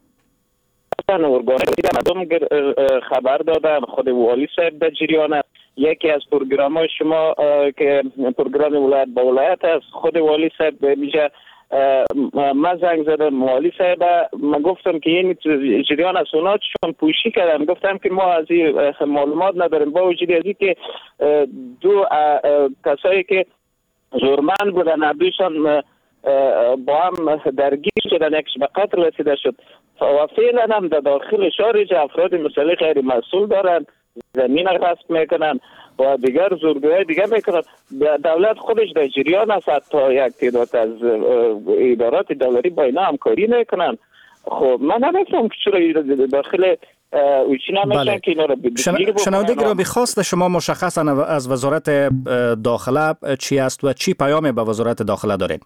مردم خبر دادن. خود والی صاحب در جریان است. یکی از پروگرام های شما که پروگرام ولایت با ولایت است، خود والی صاحب میشه من زنگ زدم والی صاحب، من گفتم که این جریان از اونا چون پوشی کردن، گفتم که ما از این معلومات نداریم. با وجود از این که دو کسایی که زورمند بودن دویشان با هم درگیر شدن، یکش به قتل رسیده شد و فعلا هم در داخل شهر افراد مسلح غیر مسئول دارن، زمین غصب میکنن و دیگر زورگویی دیگر میکنن. دولت خودش در جریان است، حتی یک تعداد از ادارات دولتی با اینا همکاری میکنن. خب من نمیفهم که چرا داخل اوچی نمیشن که اینا رو بگیر بکنن. شنونده گرامی، خواست شما مشخصا از وزارت داخله چی است و چی پیامی به وزارت داخله دارین؟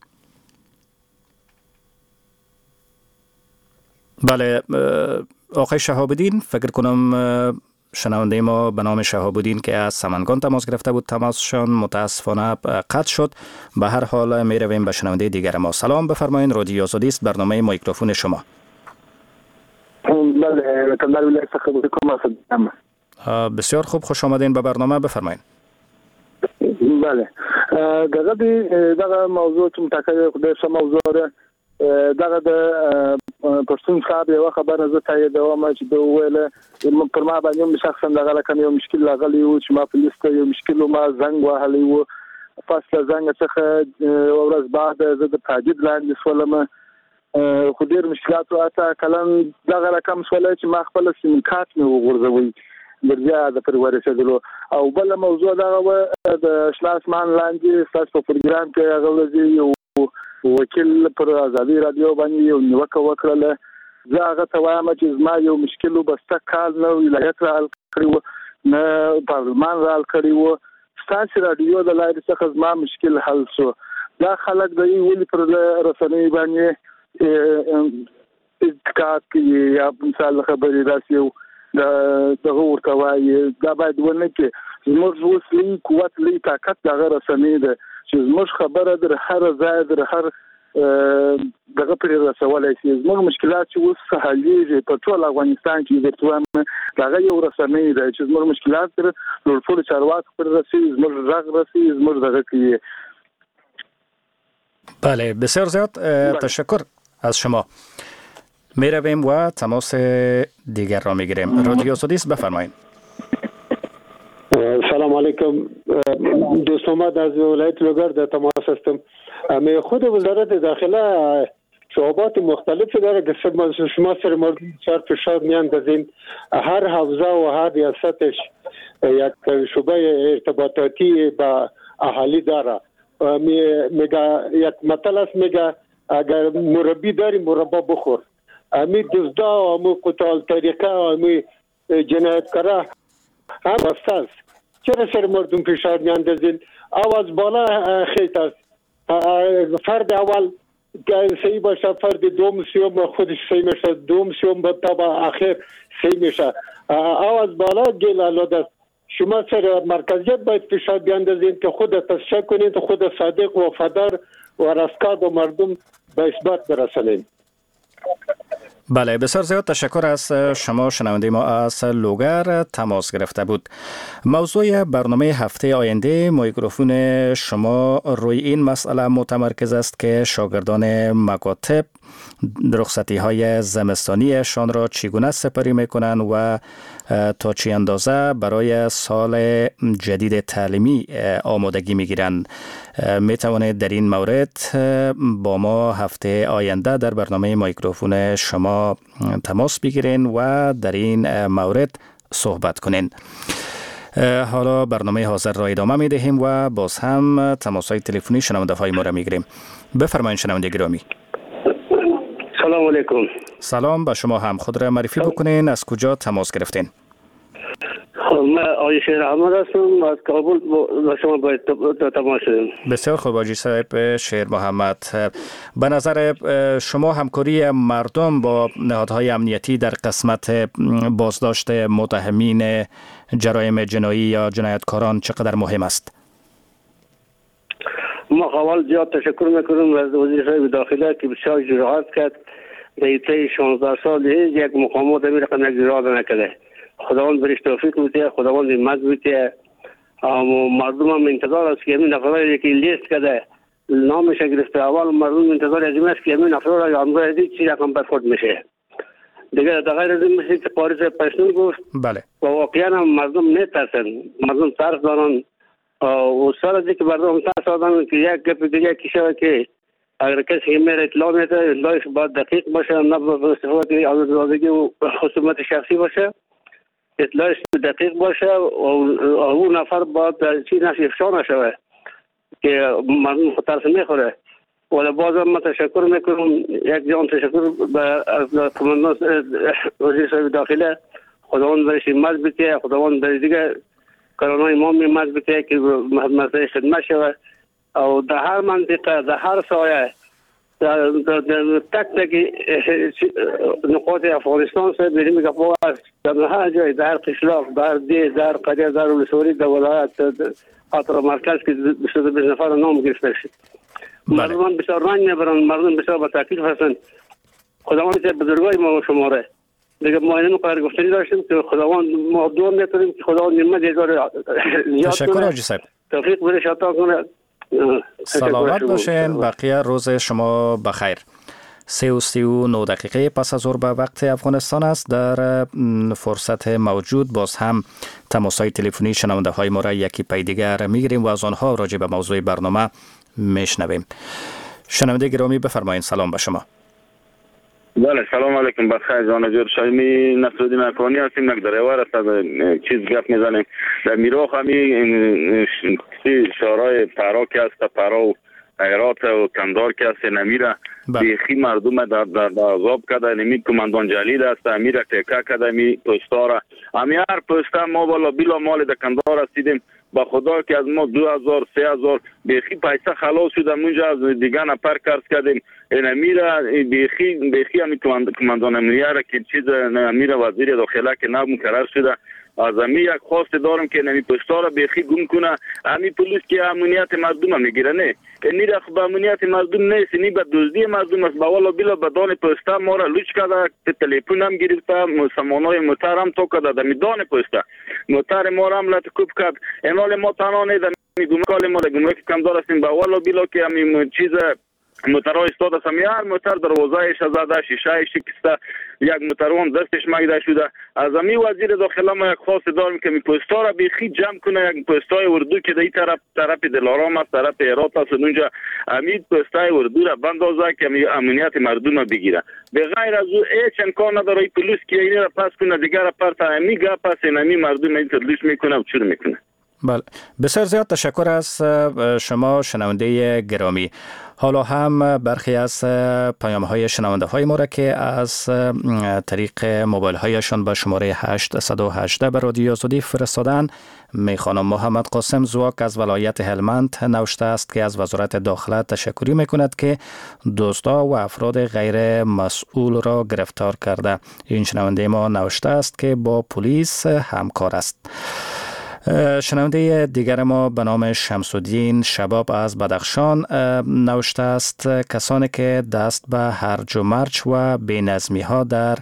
بله آقای شهاب‌الدین، فکر کنم شنونده ما به نام شهاب‌الدین که از سمنگان تماس گرفته بود تماسشان متاسفانه قطع شد. به هر حال می رویم به شنونده دیگر ما. سلام، بفرمایید. رادیو آزادی است، برنامه میکروفون شما. بله، در ولایت بسیار خوب، خوش آمدین به برنامه، بفرمایید. بله دغه دغه موضوع چې متکرر د سم موضوع ده دغه د پښتون صاحب یو خبره زه تایید کوم چې د ویل پر ما باندې شخصا دغه لکه یو مشکل راغلی و چې ما په لیسته یو مشکل ما زنګ وهلی و فاصله زنګ څخه ورځ بعد زه د تاجد لاندې سولم خو ډیر مشکلات واته کلن دغه رقم سولای چې ما خپل سیم کارت مې وغورځوي درځه د پرور رسیدلو او بل موضوع دا و د شلاسمان لاندې تاسو په پروګرام کې هغه یو وکیل پر ازادي رادیو باندې یو نیوکه وکړه زه هغه ته وایم چې زما یو مشکل وبسته کال نو ولایت را کړو نه پارلمان را کړو تاسو رادیو د لارې څخه زما مشکل حل شو دا خلک د ویلي پر رسنۍ باندې اتکات کې یا مثال خبري راسي د دغه ورته وایي دا باید ونه کې زموږ وسلې قوت لې طاقت دغه رسنۍ ده چې زموږ خبره در هر ځای در هر دغه پر رسولای شي زموږ مشکلات چې اوس حلېږي په ټول افغانستان کې درته دغه یو رسنۍ ده چې زموږ مشکلات تر ټول چارواکو پر رسي زموږ رغ رسي زموږ دغه کې. بله بسیار زیاد تشکر از شما. می رویم و تماس دیگر را می گیریم. رادیو آزادی است بفرمایید. سلام علیکم دوستان، ما از ولایت لوگر در تماس هستم. می خود وزارت داخله شعبات مختلفی داره که شما سر مورد چهار فشار میاندازین. هر حوزه و هر ریاستش یک شعبه ارتباطاتی با اهالی داره. میگه یک مطلب است، میگه اگر مربی داری مربا بخور. امی دزدا و امی قتال طریقه و امی جنایتکارا هم راست. چرا سر مردم فشار میاندازین؟ آواز بالا خیلی است. فرد اول صحیح باشه، فرد دوم سیوم خودش صحیح میشه، دوم سیوم تا با آخر صحیح میشه. آواز بالا گل آلوده است. شما سر مرکزیت باید فشار بیاندازین که خود تصفیه کنید، خود صادق و وفادار و رستگار و مردم به اثبات برسانید. بله بسیار زیاد تشکر از شما. شنونده ما از لوگر تماس گرفته بود. موضوع برنامه هفته آینده میکروفون شما روی این مسئله متمرکز است که شاگردان مکاتب رخصتی های زمستانیشان را چگونه سپری میکنند و تا چه اندازه برای سال جدید تعلیمی آمادگی میگیرند. می توانید در این مورد با ما هفته آینده در برنامه میکروفون شما تماس بگیرین و در این مورد صحبت کنین. حالا برنامه حاضر را ادامه می دهیم و باز هم تماس های تلفنی شنونده های ما را می گیریم. بفرمایید شنونده گرامی. سلام علیکم. سلام به شما هم. خود را معرفی بکنین، از کجا تماس گرفتین؟ من آقای شیر احمد هستم از کابل با شما باید تماس شدیم. بسیار خوب آقای صاحب شیر محمد. به نظر شما همکاری مردم با نهادهای امنیتی در قسمت بازداشت متهمین جرایم جنایی یا جنایتکاران چقدر مهم است؟ ما اول زیاد تشکر میکنم از وزیر صاحب داخله که بسیار جرأت کرد در طی شانزده سال یک مقامات امیر رقم یک جرأت نکرده. خداوند برش توفیق بده، خداوند همت بده. مردم هم انتظار است که همین افرادی که لیست کرده نامش گرفته، اول مردم انتظار از این است که همین افراد را امروز دید چی رقم برخورد میشه. دیگه در غیر از این مثل که قاری صاحب پشتون گفت بله و واقعا هم مردم نترسن، مردم ترس دارن و سر از اینکه مردم ترس دارن که یک گپ دیگه کشه که اگر کسی میره اطلاع میده اطلاعش باید دقیق باشه، نه به صفات آزادگی و خصوصیت شخصی باشه، اطلاعش دقیق باشه و اون نفر باید چی نشه افشا نشوه که مردم ترس میخوره. ولی بازم من تشکر میکنم، یک جان تشکر به کماندان وزیر صاحب داخله. خداوند برش همت بده، خداوند برش دیگه کارانای ما همت بده که مسئله خدمت شوه و در هر منطقه در هر سایه در تک تک نقاط افغانستان سے بریم میگه است در هر جای، در قشلاق، در دی، در قریه، در ولسوالی، در ولایت، خاطر مرکز که بیست و دو نفر نام گرفته شد. مردم بسیار رنج میبرند، مردم بسیار با تکلیف هستند. خداوند چه بزرگای ما و شماره دیگه ما اینو قرار گفتنی داشتیم که خداوند ما دعا میکنیم که خداوند نعمت داره. تشکر حاجی صاحب. توفیق بده عطا کنه. سلامت باشین. بقیه روز شما بخیر. سه و سی و نه دقیقه پس از ظهر به وقت افغانستان است. در فرصت موجود باز هم تماس‌های تلفنی شنونده های ما را یکی پی دیگر میگیریم و از آنها راجع به موضوع برنامه میشنویم. شنونده گرامی بفرمایید. سلام به شما. بله سلام علیکم. بخیر جان جور شایمی نصرالدین اکوانی هستیم. یک دریور است چیز گپ میزنیم در میراخ همی شورای پرا که است پرا و ایرات و کندار که است نمیره بیخی مردم در در عذاب کرده. نمی کماندان جلیل است امیر تکه کرده می پستاره امی هر پسته ما بالا بیلا مال در کندار هستیم. با خدا که از ما دو هزار سه هزار بیخی پیسه خلاص شده اونجا از دیگه نفر کارس کردیم. این میره بیخی بیخی همی کماندان امنیه که چیز میره وزیر داخله که نو مقرر شده از امی یک خواست دارم که نمی پشتار بیخی گم کنه. امی پلیس که امنیت مردم میگیره نه اینی را به امنیت مردم نیست، اینی به دزدی مردم است. بالا بیلا بدان پسته ما را لوچ کرده، تلفن هم گرفته، سامانای موتر هم تو کرده در میدان پسته موتر ما را هم لطکوب کرد. اینال ما تنها نیست میگم کال ما گمرک کمدار هستیم. بالا بیلا که همین چیز موترها استاد است. هر موتر دروازه‌اش زده، شیشه شکسته، یک موترون دستش مایده شده. از امی وزیر داخله ما یک خواست دارم که می پستا را بیخی جمع کنه. یک پستای اردو که در این طرف طرف دلارام است، طرف هرات است، اونجا امی پستای اردو را بندازه که امنیت مردم را بگیره. به غیر از او هیچ امکان نداره پلیس که این را پس کنه دیگر را پرت امی گپ پس امی مردم این تدلیش میکنه و چور میکنه. بله بسیار زیاد تشکر از شما شنونده گرامی. حالا هم برخی از پیام های شنونده های ما را که از طریق موبایل هایشان به شماره هشت یک هشت به رادیو آزادی فرستادن میخوانم. محمد قاسم زواک از ولایت هلمند نوشته است که از وزارت داخله تشکری میکند که دزدا و افراد غیر مسئول را گرفتار کرده. این شنونده ما نوشته است که با پلیس همکار است. شنونده دیگر ما به نام شمس‌الدین شباب از بدخشان نوشته است کسانی که دست به هرج و مرج و بی‌نظمی ها در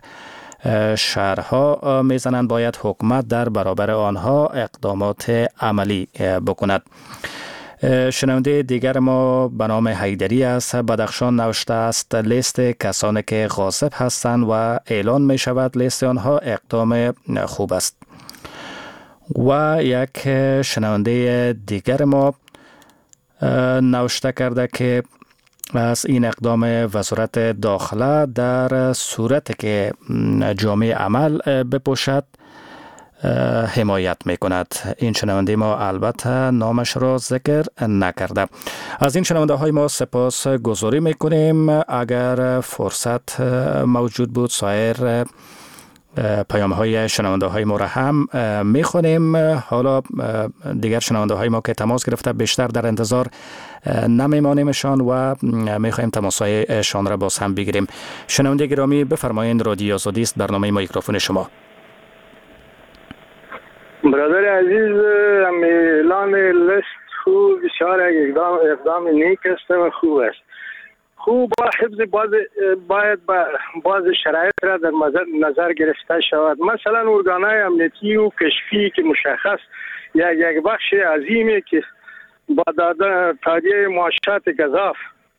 شهرها میزنند باید حکومت در برابر آنها اقدامات عملی بکند. شنونده دیگر ما به نام حیدری است بدخشان نوشته است لیست کسانی که غاصب هستند و اعلان می شود لیست آنها اقدام خوب است. و یک شنونده دیگر ما نوشته کرده که از این اقدام وزارت داخله در صورت که جامعه عمل بپوشد حمایت می کند. این شنونده ما البته نامش را ذکر نکرده. از این شنونده های ما سپاس گذاری می کنیم. اگر فرصت موجود بود سایر پیام های شنونده های ما را هم می خونیم. حالا دیگر شنونده های ما که تماس گرفته بیشتر در انتظار نمی مانیمشان و می خواهیم تماس هایشان را باز هم بگیریم. شنونده گرامی بفرمایید رادیو آزادی است، برنامه میکروفون شما. برادر عزیز اعلان لیست خوب بسیار اقدام اقدام نیک است و خوب است. خوب با حفظ باز باید با باز شرایط را در نظر گرفته شود. مثلا ارگانهای امنیتی و کشفی که مشخص یا یک بخش عظیمی که با دادن تادیه معاشات گزاف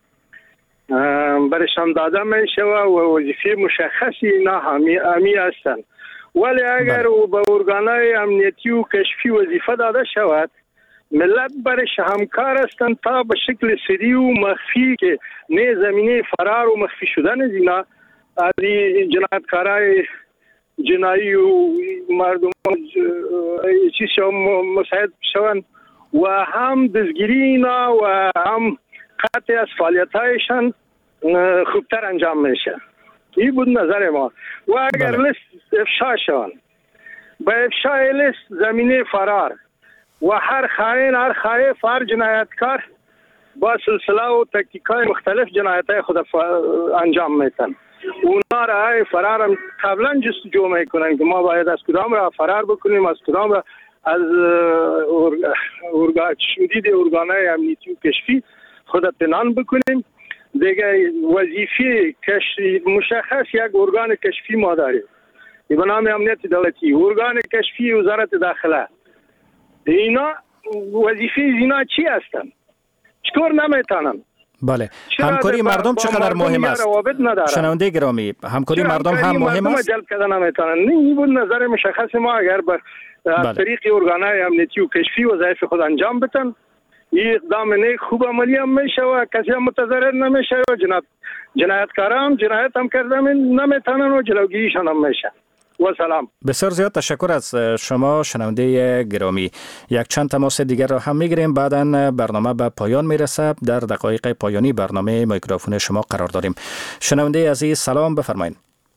برشان داده می شود و وظیفه مشخصی اینا همی همی هستند. ولی اگر با ارگانهای امنیتی و کشفی وظیفه داده شود ملت برش همکار هستند تا به شکل سری و مخفی که نه زمینه فرار و مخفی شدن از اینا از جنایتکارای جنایی و مردم چیز مساعد شوند و هم دزگیری اینا و هم قطع از فعالیت هایشان خوبتر انجام میشه. این بود نظر ما. و اگر بله. لیست افشا شوند با افشای لیست زمینه فرار و هر خائن هر خائف هر جنایتکار با سلسله و تکتیکای مختلف جنایتای خود انجام میتن. اونا را فرار هم قبلا جستجو میکنن که ما باید از کدام را فرار بکنیم، از کدام را از ارگان شدید ارگانهای امنیتی و کشفی خود اطمینان بکنیم. دیگه وظیفه کشفی مشخص یک ارگان کشفی ما داریم به نام امنیت دولتی، ارگان کشفی وزارت داخله. اینا وظیفه اینا چی هستن؟ چطور نمیتونن؟ بله، همکاری مردم چقدر مهم است؟ شنونده گرامی، همکاری مردم هم مهم است؟ جلب کردن نمیتونن. این بود نظر مشخص ما. اگر به طریق ارگانهای امنیتی و کشفی وظایف خود انجام بدن، این اقدام نیک خوب عملی هم میشه و کسی هم متضرر نمیشه و جنایت جنایتکاران جنایت هم کردن نمیتونن و جلوگیریشان هم میشه. و سلام. بسیار زیاد تشکر از شما شنونده گرامی. یک چند تماس دیگر را هم میگیریم، بعداً برنامه به پایان میرسه. در دقایق پایانی برنامه میکروفون شما قرار داریم. شنونده عزیز سلام، بفرمایید.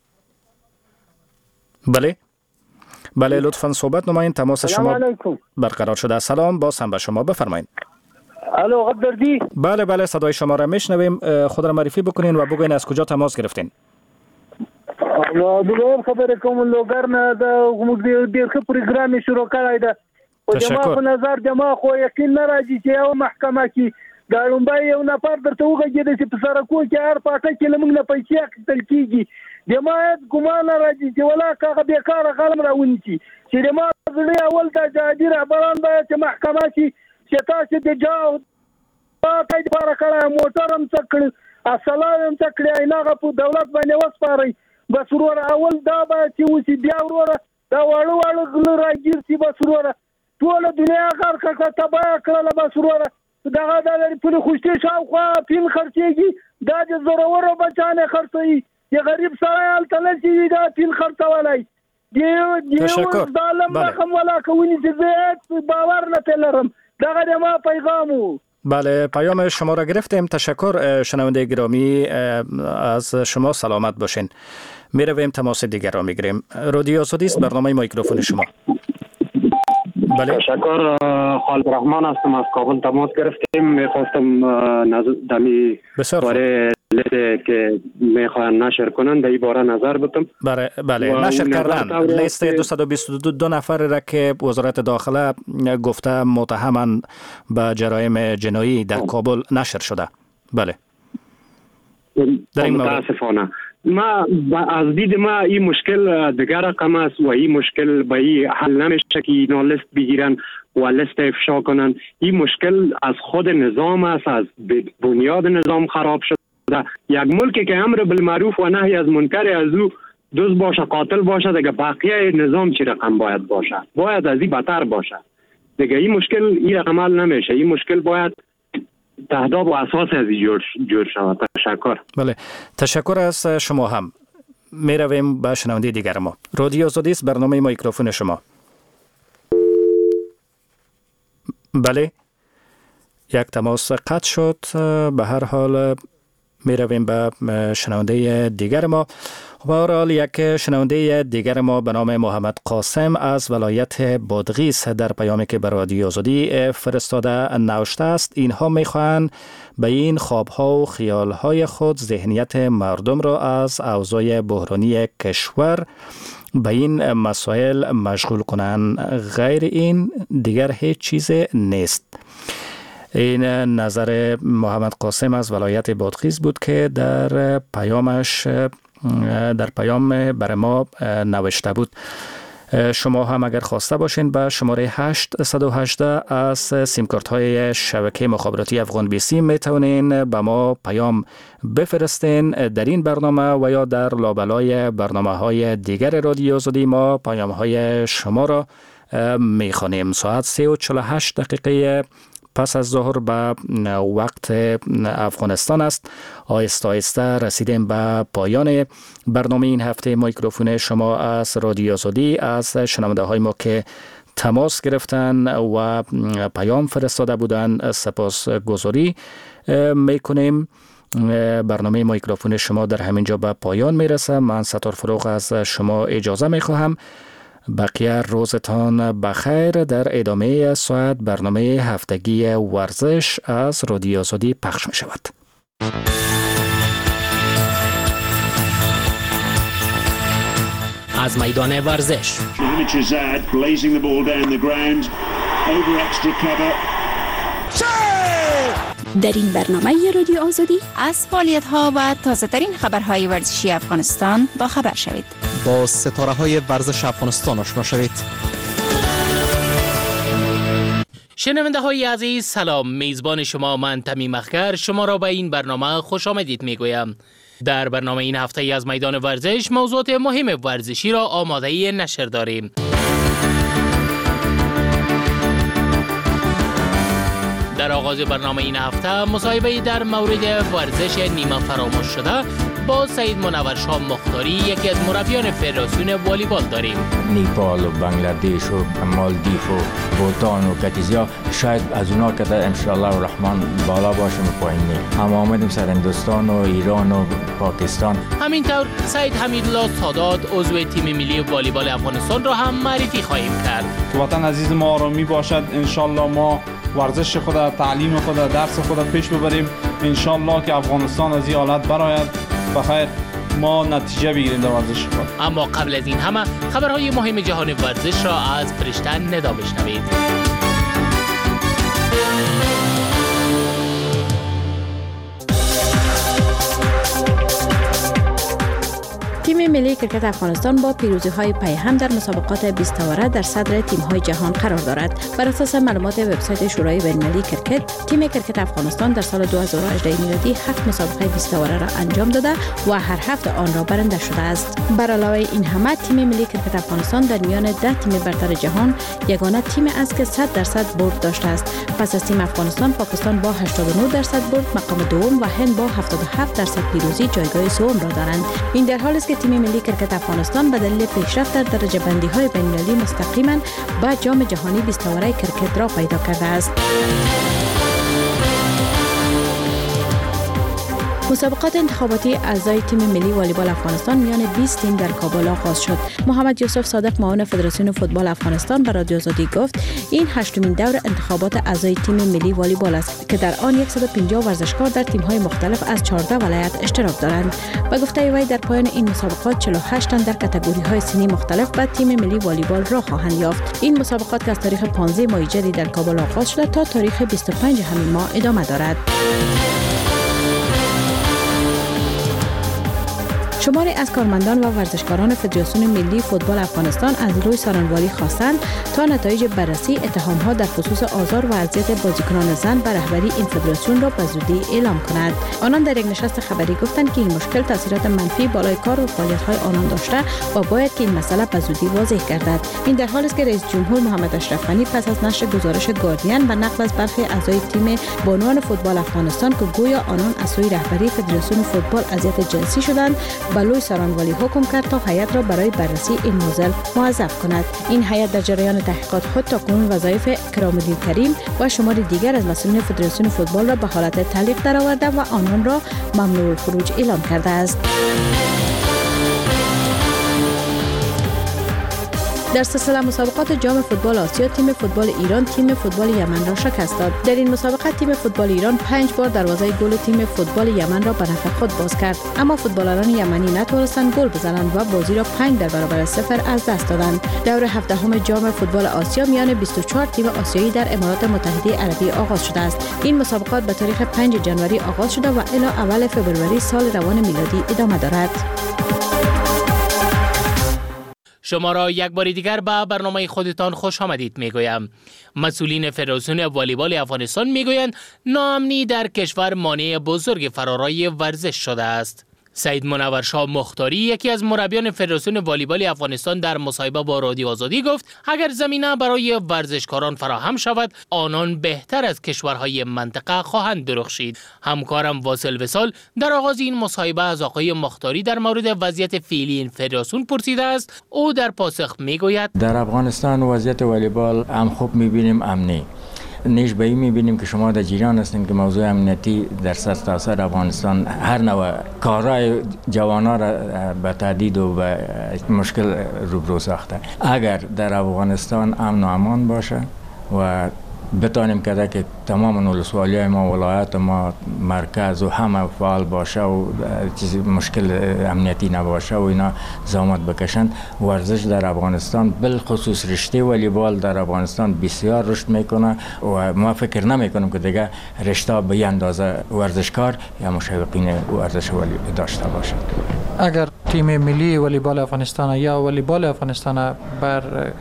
بله بله لطفاً صحبت نمایید. تماس شما برقرار شده. سلام، باز هم به شما، بفرمایید. الو قدردی. بله بله صدای شما را میشنویم. خود را معرفی بکنین و بگوین از کجا تماس گرفتین. دوباره خبر کوم لوګر نه د ډیر ښه پروګرام شروع کړی دی. او جما په نظر جما خو یقین نه راځي چې یو محکمه کې د لومبای یو نفر درته وګوري چې په سرکو کې هر پاټه کې لمنګ نه پیسې اخیستل کیږي. جما ګمان راځي چې ولا کاغه بیکاره قلم راونی چې جما زړه اول د جادي رهبران باید چې محکمه کې چې تاسو د جاو پاټه لپاره کړه موټر هم څکړ اصله هم څکړ نه په دولت باندې وسپاري. بس ورور اول دا به چې وسی بیا ورور دا واړو واړو ګل راګیر چې بس ورور ټول دنیا غر کړه تبا کړل بس ورور دا د پولی خوشتي شاوخوا پین خرڅيږي دا د ضرور بچانه خرڅي چې غریب سره ال تلشي دا پین خرڅولای دی دی ظالم رقم ولا کوي چې باور نه تلرم دا د ما پیغامو. بله پیام شما را گرفتیم. تشکر شنونده گرامی، از شما سلامت باشین. می رویم تماس دیگر را می گیریم. رادیو آزادی است، برنامه میکروفون شما. بله تشکر. خالد رحمان هستم، از کابل تماس گرفتیم. میخواستم نظر دمی باره لیستی که میخواین نشر کنن در این باره نظر بدم. بله بله نشر کردن لیست دویست و بیست و دو نفر را که وزارت داخله گفته متهمن به جرایم جنایی در کابل نشر شده. بله در این متاسفانه ما از دید ما این مشکل دیگر رقم است و این مشکل به این حل نمیشه که اینا لیست بگیرن و لیست افشا کنن. این مشکل از خود نظام است، از بنیاد نظام خراب شده. یک ملکی که امر بالمعروف و نهی از منکر از او دوست باشه، قاتل باشه، دیگه بقیه نظام چی رقم باید باشه؟ باید از این بدتر باشه. دیگه این مشکل این رقم حل نمیشه. این مشکل باید تهداب و اساس از جور جور شود. تشکر. بله تشکر از شما هم. می رویم به شنونده دیگر ما. رادیو آزادی است، برنامه میکروفون شما. بله یک تماس قطع شد. به هر حال می رویم به شنونده دیگر ما. به هر حال یک شنونده دیگر ما به نام محمد قاسم از ولایت بادغیس در پیامی که به رادیو آزادی فرستاده نوشته است. اینها میخواهند به این خوابها و خیالهای خود ذهنیت مردم را از اوضاع بحرانی کشور به این مسائل مشغول کنند. غیر این دیگر هیچ چیز نیست. این نظر محمد قاسم از ولایت بادغیس بود که در پیامش در پیام بر ما نوشته بود. شما هم اگر خواسته باشین به شماره هشت یک هشت از سیمکارت های شبکه مخابراتی افغان بی سی می توانین به ما پیام بفرستین. در این برنامه و یا در لابلای برنامه های دیگر رادیو آزادی ما پیام های شما را می خوانیم. ساعت سه و چهل و هشت دقیقه پس از ظهر به وقت افغانستان است. آهسته آهسته رسیدیم به پایان برنامه این هفته میکروفون شما از رادیو آزادی. از شنونده های ما که تماس گرفتن و پیام فرستاده بودن سپاس گذاری میکنیم. برنامه میکروفون شما در همین جا به پایان میرسه. من ستار فروغ از شما اجازه میخواهم. بقیه روزتان بخیر. در ادامه ساعت برنامه هفتگی ورزش از رادیو آزادی پخش می شود. از میدان ورزش در این برنامه رادیو آزادی از فعالیت ها و تازه ترین خبرهای ورزشی افغانستان با خبر شوید. با ستاره های ورزش افغانستان آشنا شوید. شنونده های عزیز سلام، میزبان شما من تمیم اخگر شما را به این برنامه خوش آمدید میگویم. در برنامه این هفته ای از میدان ورزش موضوعات مهم ورزشی را آماده نشر داریم. در آغاز برنامه این هفته مصاحبه در مورد ورزش نیمه فراموش شده با سید منور شاه مختاری، یکی از مربیان فدراسیون والیبال داریم. نیپال و بنگلادش و مالدیف و بوتان و کتیزیا شاید از اونا که انشاءالله الرحمن بالا باشیم پایین نیم، اما آمدیم سر هندوستان و ایران و پاکستان. همینطور سید حمیدالله سادات عضو تیم ملی والیبال افغانستان را هم معرفی خواهیم کرد. وطن عزیز ما آرامی باشد، انشاءالله ما ورزش خود، تعلیم خود، درس خود پیش ببریم، انشاءالله که افغانستان از این حالت برآید بخیر ما نتیجه بگیریم در ورزش خود. اما قبل از این همه خبرهای مهم جهان ورزش را از فرشته ندا بشنوید. تیم ملی کرکت افغانستان با پیروزی‌های پیهم در مسابقات بیست تاوره در صدر تیم‌های جهان قرار دارد. بر اساس معلومات وبسایت شورای بین‌المللی کرکت، تیم کرکت افغانستان در سال دو هزار و هجده میلادی هفت مسابقه بیست تاوره را انجام داده و هر هفت آن را برنده شده است. بر علاوه این همه تیم ملی کرکت افغانستان در میان ده تیم برتر جهان یگانه تیم است که صد درصد برد داشته است. پس از تیم افغانستان، پاکستان با هشتاد و نه درصد برد مقام دوم و هند با هفتاد و هفت درصد پیروزی جایگاه سوم را دارند. این در حالی است که تیم ملی کرکت افغانستان به دلیل پیشرفت در درجه بندی های بین المللی مستقیما به جام جهانی بیست تاوره کرکت را پیدا کرده است. مسابقات انتخاباتی اعضای تیم ملی والیبال افغانستان میان بیست تیم در کابل آغاز شد. محمد یوسف صادق معاون فدراسیون فوتبال افغانستان به رادیو آزادی گفت این هشتمین دور انتخابات اعضای تیم ملی والیبال است که در آن صد و پنجاه ورزشکار در تیم‌های مختلف از چهارده ولایت اشتراک دارند. به گفته وی در پایان این مسابقات چهل و هشت تن در کاتگوری‌های سنی مختلف به تیم ملی والیبال را خواهند یافت. این مسابقات که از تاریخ پانزده ماه جدی در کابل آغاز شده تا تاریخ بیست و پنج همین ماه ادامه دارد. شماری از کارمندان و ورزشکاران فدراسیون ملی فوتبال افغانستان از روی سارنوالی خواستند تا نتایج بررسی اتهام‌ها در خصوص آزار و اذیت بازیکنان زن به رهبری این فدراسیون را به زودی اعلام کند. آنان در یک نشست خبری گفتند که این مشکل تاثیرات منفی بالای کار و فعالیت‌های آنان داشته و باید که این مسئله به زودی واضح گردد. این در حالی است که رئیس جمهور محمد اشرف غنی پس از نشر گزارش گاردین و نقل از برخی اعضای تیم بانوان فوتبال افغانستان که گویا آنان از سوی رهبری فدراسیون فوتبال اذیت جنسی شدند، بلوی سارنوالی حکم کرد تا هیئت را برای بررسی این موضوع موظف کند. این هیئت در جریان تحقیقات خود تاکنون وظایف کرام‌الدین کریم و شماری دیگر از مسئولین فدراسیون فوتبال را به حالت تعلیق درآورده و آنان را ممنوع الخروج اعلام کرده است. در سلسله مسابقات جام فوتبال آسیا تیم فوتبال ایران تیم فوتبال یمن را شکست داد. در این مسابقه تیم فوتبال ایران پنج بار دروازه گل تیم فوتبال یمن را به نفع خود باز کرد، اما فوتبالران یمنی نتوانستند گل بزنند و بازی را پنج در برابر صفر از دست دادند. دور هفدهم جام فوتبال آسیا میان بیست و چهار تیم آسیایی در امارات متحده عربی آغاز شده است. این مسابقات به تاریخ پنج جنوری آغاز شده و الی اول فوریه سال روان میلادی ادامه دارد. شما را یک بار دیگر به برنامه خودتان خوش آمدید میگویم. مسئولین فدراسیون والیبال افغانستان میگویند ناامنی در کشور مانع بزرگ فرارای ورزش شده است. سید منور شاه مختاری، یکی از مربیان فدراسیون والیبال افغانستان، در مصاحبه با رادیو آزادی گفت اگر زمینه برای ورزشکاران فراهم شود آنان بهتر از کشورهای منطقه خواهند درخشید. همکارم واصل وصال در آغاز این مصاحبه از آقای مختاری در مورد وضعیت فعلی این فدراسیون پرسیده است. او در پاسخ میگوید در افغانستان وضعیت والیبال هم خوب میبینیم امنی. نیش به این میبینیم که شما در جریان هستین که موضوع امنیتی در سرتاسر افغانستان هر نوع کارهای جوانان را به تهدید و به مشکل روبرو ساخته. اگر در افغانستان امن و امان باشه و بتانیم که که تمام ولسوالی‌های ما، ولایت ما، مرکز و همه فعال باشه و چیزی مشکل امنیتی نباشه و اینا زحمت بکشند، ورزش در افغانستان بالخصوص رشته والیبال در افغانستان بسیار رشد میکنه و ما فکر نمیکنیم که دیگه رشته به این اندازه ورزشکار یا مشوقین ورزش والیبال داشته باشد. اگر تیم ملی والیبال افغانستان یا والیبال افغانستان بر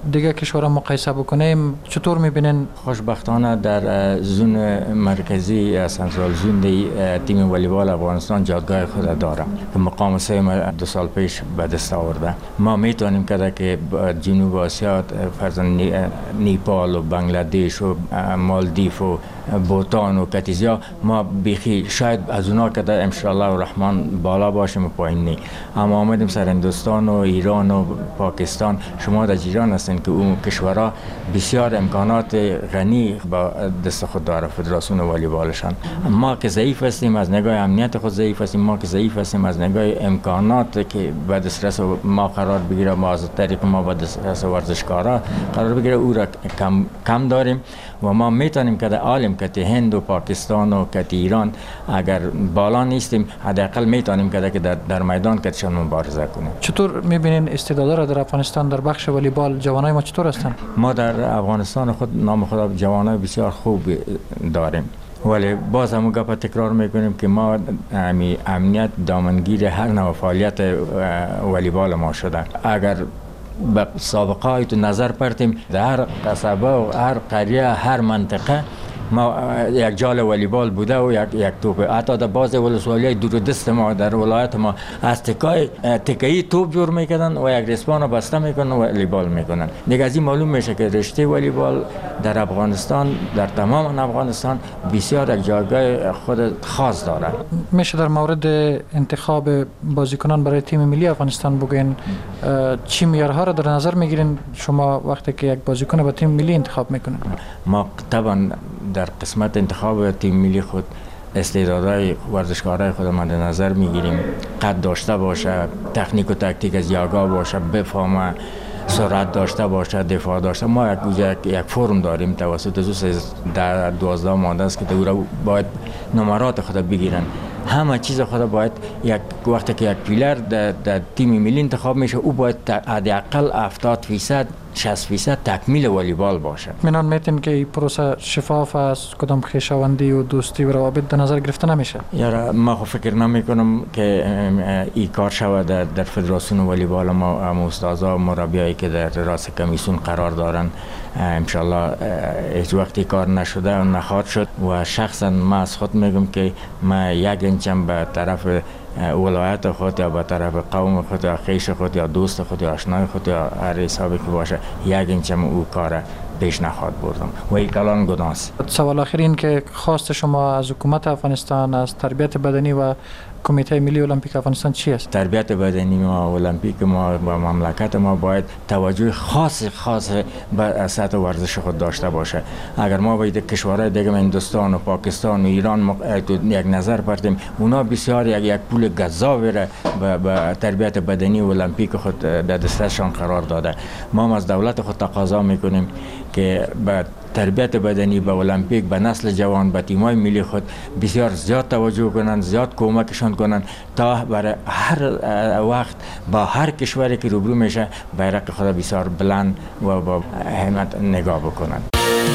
دیگه کشورها مقایسه بکنیم چطور میبینین؟ خوشبختانه در زون مرکزی سنترال زون دی تیم والیبال افغانستان جایگاه خود داره که مقام سوم دو سال پیش به دست آورده. ما میتونیم که جنوب آسیا فرضاً نیپال و بنگلادش و مالدیف و بوتان و کتیزیا ما بیخی شاید از اونا که ان شاء الله الرحمن بالا باشیم و پایین نی، اما آمدیم سر هندوستان و ایران و پاکستان. شما در ایران هستین که اون کشورها بسیار امکانات غنی با دست خود داره فدراسیون والیبالشان. ما که ضعیف هستیم از نگاه امنیت خود ضعیف هستیم، ما که ضعیف هستیم از نگاه امکانات که به دسترس ما قرار بگیره، ما از طریق ما به دسترس ورزشکارا قرار بگیره او را کم کم داریم و ما میتونیم که در عالم که هند و پاکستان و که ایران اگر بالا نیستیم حداقل میتونیم که در, در میدان کتشان مبارزه کنیم. چطور میبینین استعدادا را در افغانستان در بخش والیبال جوانای ما چطور هستند؟ ما در افغانستان خود نام خود جوانای بسیار خوب داریم، ولی باز همون گپ تکرار میکنیم که ما امنیت دامنگیر هر نوع فعالیت والیبال ما شده. اگر به سابقه های تو نظر پرتیم در هر قصبه و هر قریه هر منطقه ما یک جال والیبال بوده و یک یک توپ. حتی در بعض ولسوالی‌های دور دست ما در ولایت ما از تکای تکایی توپ جور میکنن و یک رسپان بسته میکنن و والیبال میکنن. دیگه از این معلوم میشه که رشته والیبال در افغانستان در تمام افغانستان بسیار یک جایگاه خود خاص داره. میشه در مورد انتخاب بازیکنان برای تیم ملی افغانستان بگین چی معیارها را در نظر میگیرین شما وقتی که یک بازیکن با تیم ملی انتخاب میکنین؟ ما طبعا در قسمت انتخاب تیم ملی خود استعدادهای ورزشکارای خود مد نظر میگیریم. قد داشته باشه، تکنیک و تاکتیک از یاگا باشه، بفهمه، سرعت داشته باشه، دفاع داشته. ما یک یک فرم داریم توسط زوس در دوازده ماده است که او باید نمرات خود بگیرن. همه چیز خود باید یک وقتی که یک پیلر در, در تیم ملی انتخاب میشه او باید حداقل هفتاد فیصد شصت فیصد تکمیل والیبال باشه. منان میتین که این پروسه شفاف است، کدام خویشاوندی و دوستی و روابط در نظر گرفته نمیشه؟ یاره ما خو فکر نمی کنم که این کار شود در, در فدراسیون والیبال. ما استادا و مربیایی که در راس کمیسیون قرار دارن ان شاء الله هیچ وقتی کار نشده و نخواهد شد و شخصا ما از خود میگم که ما یک انچم به طرف ولایت خود یا به طرف قوم خود یا خیش خود یا دوست خود یا آشنای خود یا هر حسابی که باشه یک انچم او کار پیش نخواهد بردم و این کلان گناست. سوال آخرین که خواست شما از حکومت افغانستان از تربیت بدنی و کمیته ملی المپیک افغانستان چی است؟ تربیت بدنی ما المپیک ما و مملکت ما باید توجه خاص خاص به سطح ورزش خود داشته باشه. اگر ما باید کشورهای دیگه هندوستان و پاکستان و ایران یک نظر پرتیم، اونا بسیار یک یک پول گزاوی را به تربیت بدنی و المپیک خود در دستشان قرار داده. ما از دولت خود تقاضا میکنیم که به تربیت بدنی به المپیک به نسل جوان به تیم‌های ملی خود بسیار زیاد توجه کنند، زیاد کمکشان کنند تا برای هر وقت با هر کشوری که روبرو میشه بیرق خود بسیار بلند و با همت نگاه بکنند.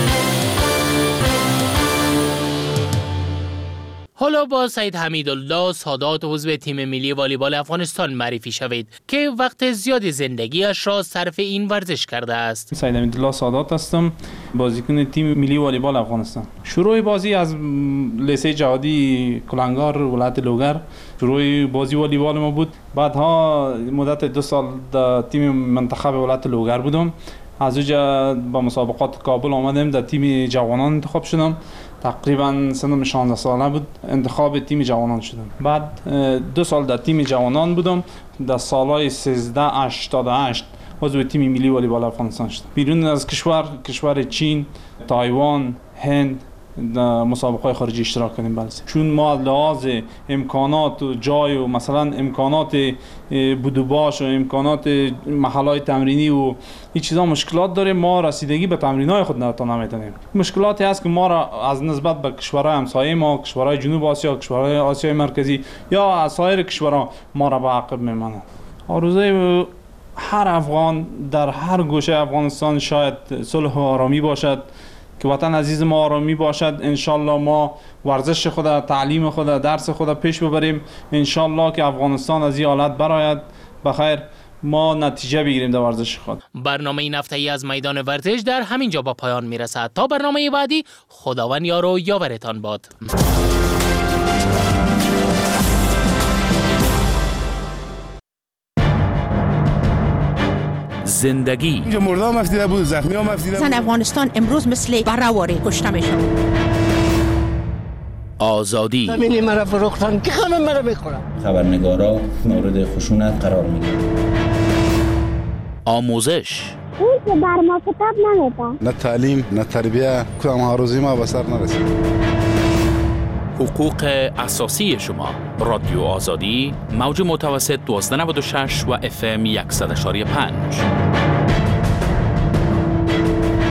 حالا با سید حمیدالله سادات عضو تیم ملی والیبال افغانستان معرفی شوید که وقت زیادی زندگیش را صرف این ورزش کرده است. سید حمیدالله سادات هستم، بازیکن تیم ملی والیبال افغانستان. شروع بازی از لیسه جهادی کلنگار ولایت لوگر شروع بازی والیبال ما بود. بعدها مدت دو سال در تیم منتخب ولایت لوگر بودم. از اونجا با مسابقات کابل آمدم، در تیم جوانان انتخاب شدم. تقریبا سنم شانزده ساله بود انتخاب تیم جوانان شدم. بعد دو سال در تیم جوانان بودم. در سالهای سیزده هشتاد و هشت عضو تیم ملی والیبال افغانستان شدم. بیرون از کشور کشور چین، تایوان، هند در مسابقات خارجی اشتراک کردیم. بله چون ما لحاظ امکانات و جای و مثلا امکانات بودوباش و امکانات محلهای تمرینی و این چیزا مشکلات داریم، ما رسیدگی به تمرینای خود نمیتونیم. مشکلاتی هست که ما را از نسبت به کشورهای همسایه ما، کشورهای جنوب آسیا، کشورهای آسیای مرکزی یا از سایر کشورها ما را به عقب میمانند. آرزوی هر افغان در هر گوشه افغانستان شاید صلح و آرامی باشد، که وطن عزیز ما آرامی باشد. انشالله ما ورزش خود، تعلیم خود، درس خود پیش ببریم. انشالله که افغانستان از این حالت برآید بخیر ما نتیجه بگیریم در ورزش خود. برنامه این هفته‌ای از میدان ورزش در همین جا با پایان میرسد. تا برنامه بعدی، خداوند یار و یاورتان باد. زندگی اینجا مردم مفتیده بود، زخمی ها مفتیده بود. زن افغانستان امروز مثل برهواری کشته میشن. آزادی زمینی مرا فروختن که همه مرا میخورن. خبرنگارا مورد خشونت قرار میگیرن. آموزش اون که بر ما کتاب نمیده. نه تعلیم نه تربیه، کدام هاروزی ما به سر نرسید. حقوق اساسی شما. رادیو آزادی، موج متوسط دوازده نود و شش و اف ام صد و شش و پنج.